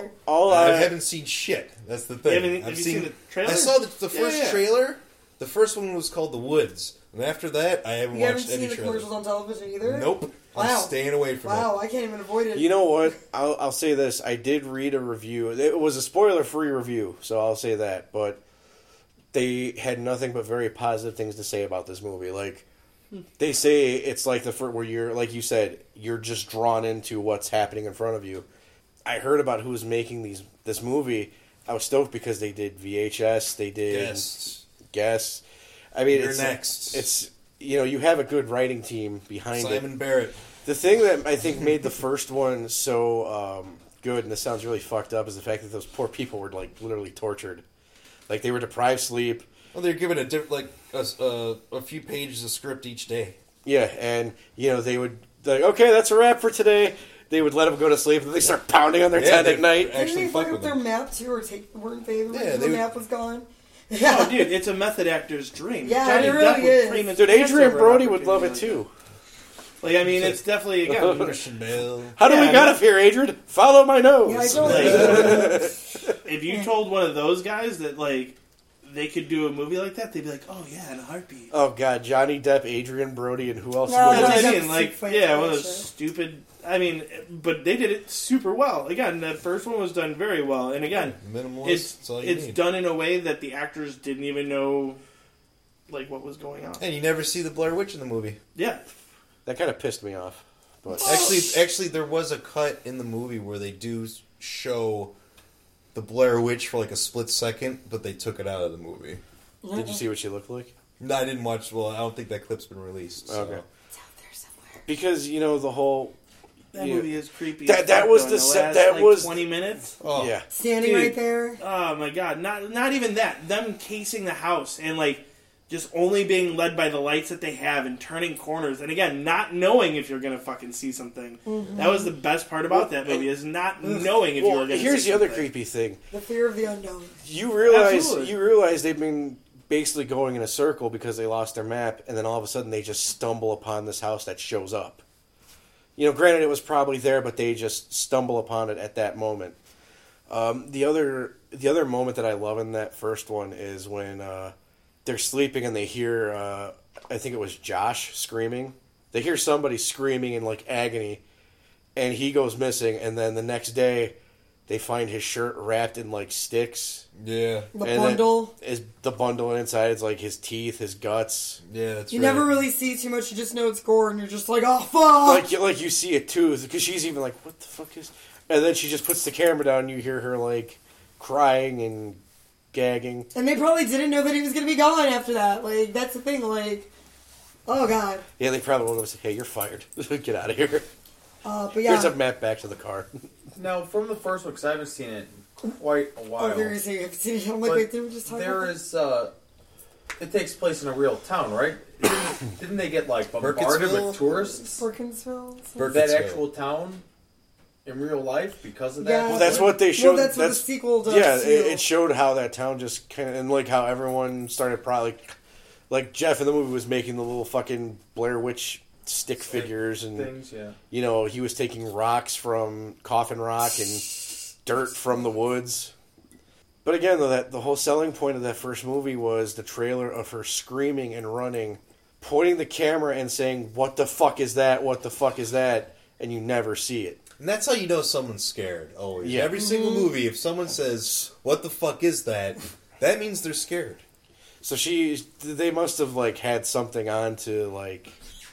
I haven't seen shit. That's the thing. Have you seen the trailer? I saw the first trailer. The first one was called The Woods. And after that, I haven't watched any trailers. You haven't seen the commercials on television either? Nope. Wow. I'm staying away from it. Wow, I can't even avoid it. You know what? I'll say this. I did read a review. It was a spoiler-free review, so I'll say that. But they had nothing but very positive things to say about this movie. Like, they say it's like where you're, like you said, you're just drawn into what's happening in front of you. I heard about who's making this movie. I was stoked because they did VHS. They did Guess. I mean, You're next. It's you have a good writing team behind it. Simon Barrett. The thing that I think made the first one so good, and this sounds really fucked up, is the fact that those poor people were like literally tortured. Like they were deprived sleep. Well, they're given a few pages of script each day. Yeah, and they would okay, that's a wrap for today. They would let them go to sleep, and they start pounding on their tent at night. Didn't they fuck up their map too, or weren't they? The map was gone. Yeah. Oh, dude, it's a method actor's dream. Yeah, Johnny it really Depp is. Dude, Adrian Brody would love it too. Like, I mean, it's definitely, again... Christian Bale. How do we got up here, Adrian? Follow my nose. Yeah, I don't if you told one of those guys that, like, they could do a movie like that, they'd be like, oh, yeah, in a heartbeat. Oh, God, Johnny Depp, Adrian Brody, and who else? No, would that's what I mean. Like, yeah, one of those stupid... I mean, but they did it super well. Again, that first one was done very well. And again, it's done in a way that the actors didn't even know, like, what was going on. And you never see the Blair Witch in the movie. Yeah. That kind of pissed me off. But Actually, there was a cut in the movie where they do show the Blair Witch for like a split second, but they took it out of the movie. Did you see what she looked like? No, I didn't watch. Well, I don't think that clip's been released. So. Okay. It's out there somewhere. Because the whole. That movie is creepy. That was the set. That was 20 minutes. Oh yeah, standing right there. Oh my god! Not even that. Them casing the house and like just only being led by the lights that they have and turning corners and again not knowing if you're gonna fucking see something. Mm-hmm. That was the best part about that movie is not knowing if you were gonna. Here's see the other something. creepy thing: the fear of the unknown. You realize they've been basically going in a circle because they lost their map, and then all of a sudden they just stumble upon this house that shows up. Granted, it was probably there, but they just stumble upon it at that moment. The other moment that I love in that first one is when they're sleeping and they hear, I think it was Josh screaming. They hear somebody screaming in like agony, and he goes missing. And then the next day, they find his shirt wrapped in like sticks. Yeah. The bundle. Is the bundle, and inside it's like his teeth, his guts. Yeah, that's You never really see too much. You just know it's gore, and you're just like, oh fuck. Like you see a tooth, because she's even like, what the fuck is? And then she just puts the camera down, and you hear her like crying and gagging. And they probably didn't know that he was gonna be gone after that. Like that's the thing. Like, oh god. Yeah, they probably would have said, "Hey, you're fired. Get out of here." But yeah. Here's a map back to the car. Now, from the first one, because I haven't seen it in quite a while. Oh, there is a. I'm like, wait, did we just talk about there is. It takes place in a real town, right? Didn't they get like bombarded with tourists? Burkensville. For that actual town in real life because of that. Yeah. Well, that's what they showed. Well, that's what the sequel does. Yeah, too. it showed how that town just kind of, and like how everyone started probably, like Jeff in the movie was making the little fucking Blair Witch stick figures and things. Yeah, you know, he was taking rocks from Coffin Rock and dirt from the woods. But again, though, that the whole selling point of that first movie was the trailer of her screaming and running, pointing the camera and saying, "What the fuck is that? What the fuck is that?" And you never see it. And that's how you know someone's scared, always. Yeah. Every single movie, if someone says, "What the fuck is that?" that means they're scared. So they must have like had something on to like.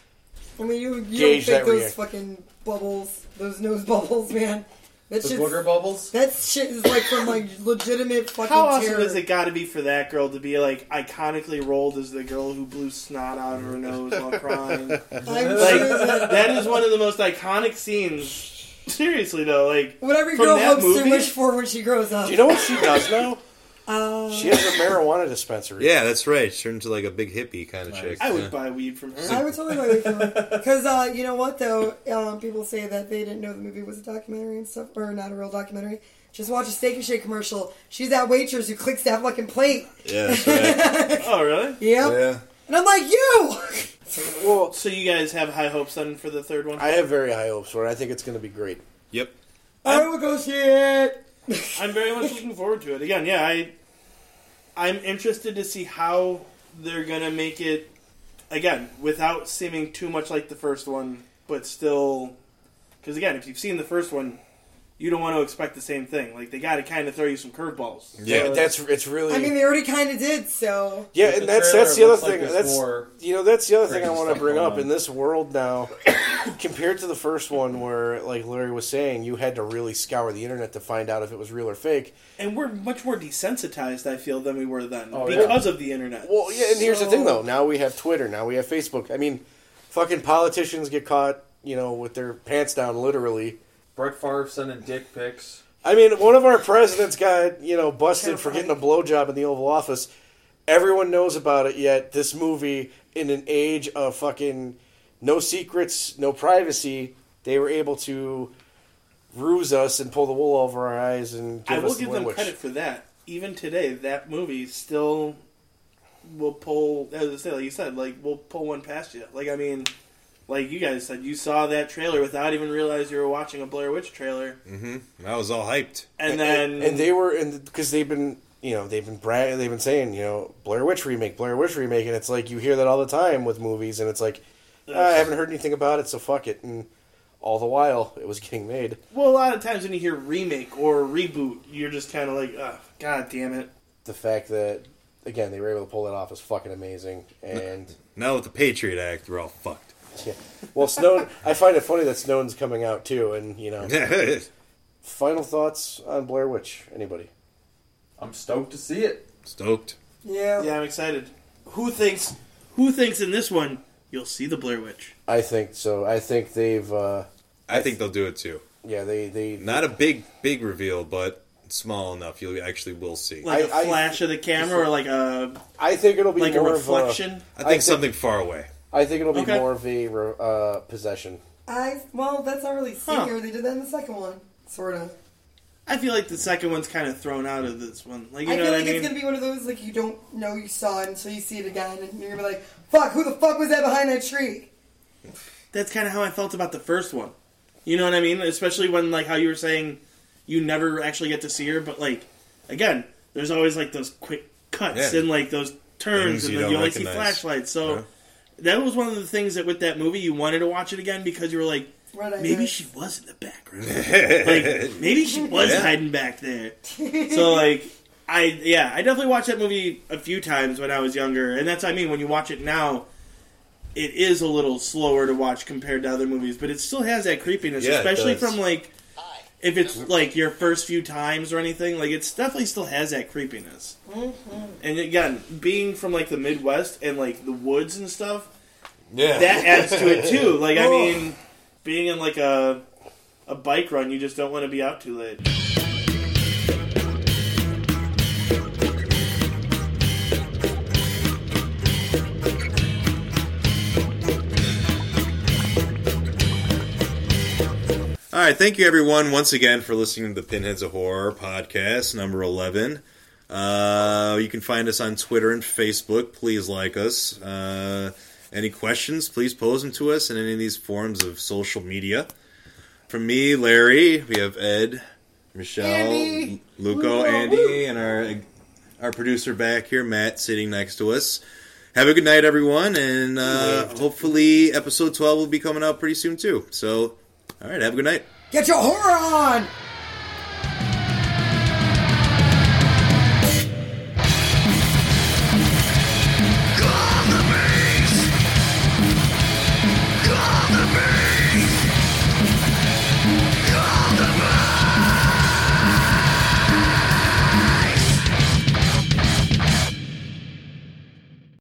I mean, you don't Gauge fake that those react- fucking bubbles, those nose bubbles, man. That the shit's- booger bubbles. That shit is like from like legitimate fucking How awesome terror. has it got to be for that girl to be like iconically rolled as the girl who blew snot out of her nose while crying? I'm Like sure that is one of the most iconic scenes. Seriously though, like what every from girl that hopes movie- to wish for when she grows up. Do you know what she does now? She has a marijuana dispensary. Yeah, that's right. She turned into like a big hippie kind of chick. I would Yeah. buy weed from her. I would totally buy it from her. Because, you know what, though? People say that they didn't know the movie was a documentary and stuff, or not a real documentary. Just watch a Steak and Shake commercial. She's that waitress who clicks that fucking plate. Yeah, that's right. Oh, really? Yep. Yeah. And I'm like, you! Well, So you guys have high hopes then for the third one? I have very high hopes for it. I think it's going to be great. Yep. I will go see it! I'm very much looking forward to it. Again, yeah, I'm interested to see how they're gonna make it. Again, without seeming too much like the first one, but still, because again, if you've seen the first one, you don't want to expect the same thing. Like they got to kind of throw you some curveballs. Yeah, So it's really. I mean, they already kind of did, so. Yeah, But and the that's trailer the other looks like thing. there's That's more that's the other thing I crazy want to stuff bring going up on. in this world now, compared to the first one, where like Larry was saying, you had to really scour the internet to find out if it was real or fake. and we're much more desensitized, I feel, than we were then Oh, yeah. because of the internet. Well, yeah, and here's the thing though. Now we have Twitter. Now we have Facebook. I mean, fucking politicians get caught, with their pants down, literally. Brett Favre sending dick pics. I mean, one of our presidents got, busted for getting a blowjob in the Oval Office. Everyone knows about it, yet this movie, in an age of fucking no secrets, no privacy, they were able to ruse us and pull the wool over our eyes and give I will us the give them win-wish. credit for that. Even today, that movie still will pull, as I say, like you said, we'll pull one past you. Like, I mean, like you guys said, you saw that trailer without even realizing you were watching a Blair Witch trailer. Mm-hmm. I was all hyped. And then... And they were, because they've been, they've been saying, Blair Witch remake, and it's like, you hear that all the time with movies, and it's like, I haven't heard anything about it, so fuck it. And all the while, it was getting made. Well, a lot of times when you hear remake or reboot, you're just kind of like, oh, god damn it. The fact that, again, they were able to pull that off is fucking amazing. And Now with the Patriot Act, we're all fucked. yeah. Well, Snowden, I find it funny that Snowden's coming out too, and, Final thoughts on Blair Witch? Anybody? I'm stoked to see it. Stoked. Yeah. Yeah, I'm excited. Who thinks in this one you'll see the Blair Witch? I think so. I think they've, I think they'll do it too. yeah, they Not a big reveal, but small enough you actually will see. Like a flash of the camera or like a I think it'll be like a more reflection? I think something far away. I think it'll be Okay. more of a possession. Well, that's not really senior. They did that in the second one. Sort of. I feel like the second one's kind of thrown out of this one. Like, you I know feel what like I mean? it's going to be one of those, like, you don't know you saw it until you see it again, and you're going to be like, fuck, who the fuck was that behind that tree? That's kind of how I felt about the first one. You know what I mean? Especially when, like, how you were saying you never actually get to see her, but, like, again, there's always, like, those quick cuts Yeah. and, like, those turns, Things and you then don't you only see recognize. flashlights. So Yeah. that was one of the things that with that movie, you wanted to watch it again because you were like, maybe she was in the background. Like, maybe she was hiding back there. So, like, I definitely watched that movie a few times when I was younger. And that's what I mean, when you watch it now, it is a little slower to watch compared to other movies. But it still has that creepiness, especially from, like, if it's, like, your first few times or anything. Like, it definitely still has that creepiness. Mm-hmm. And, again, being from, like, the Midwest and, like, the woods and stuff, that adds to it, too. Like, I mean, being in, like, a bike run, you just don't want to be out too late. All right, thank you everyone once again for listening to the Pinheads of Horror podcast, number 11. You can find us on Twitter and Facebook. Please like us. Any questions, please pose them to us in any of these forms of social media. From me, Larry, we have Ed, Michelle, Andy. Luco, Andy, and our producer back here, Matt, sitting next to us. Have a good night, everyone, and hopefully episode 12 will be coming out pretty soon, too. So, all right, have a good night. Get your horror on!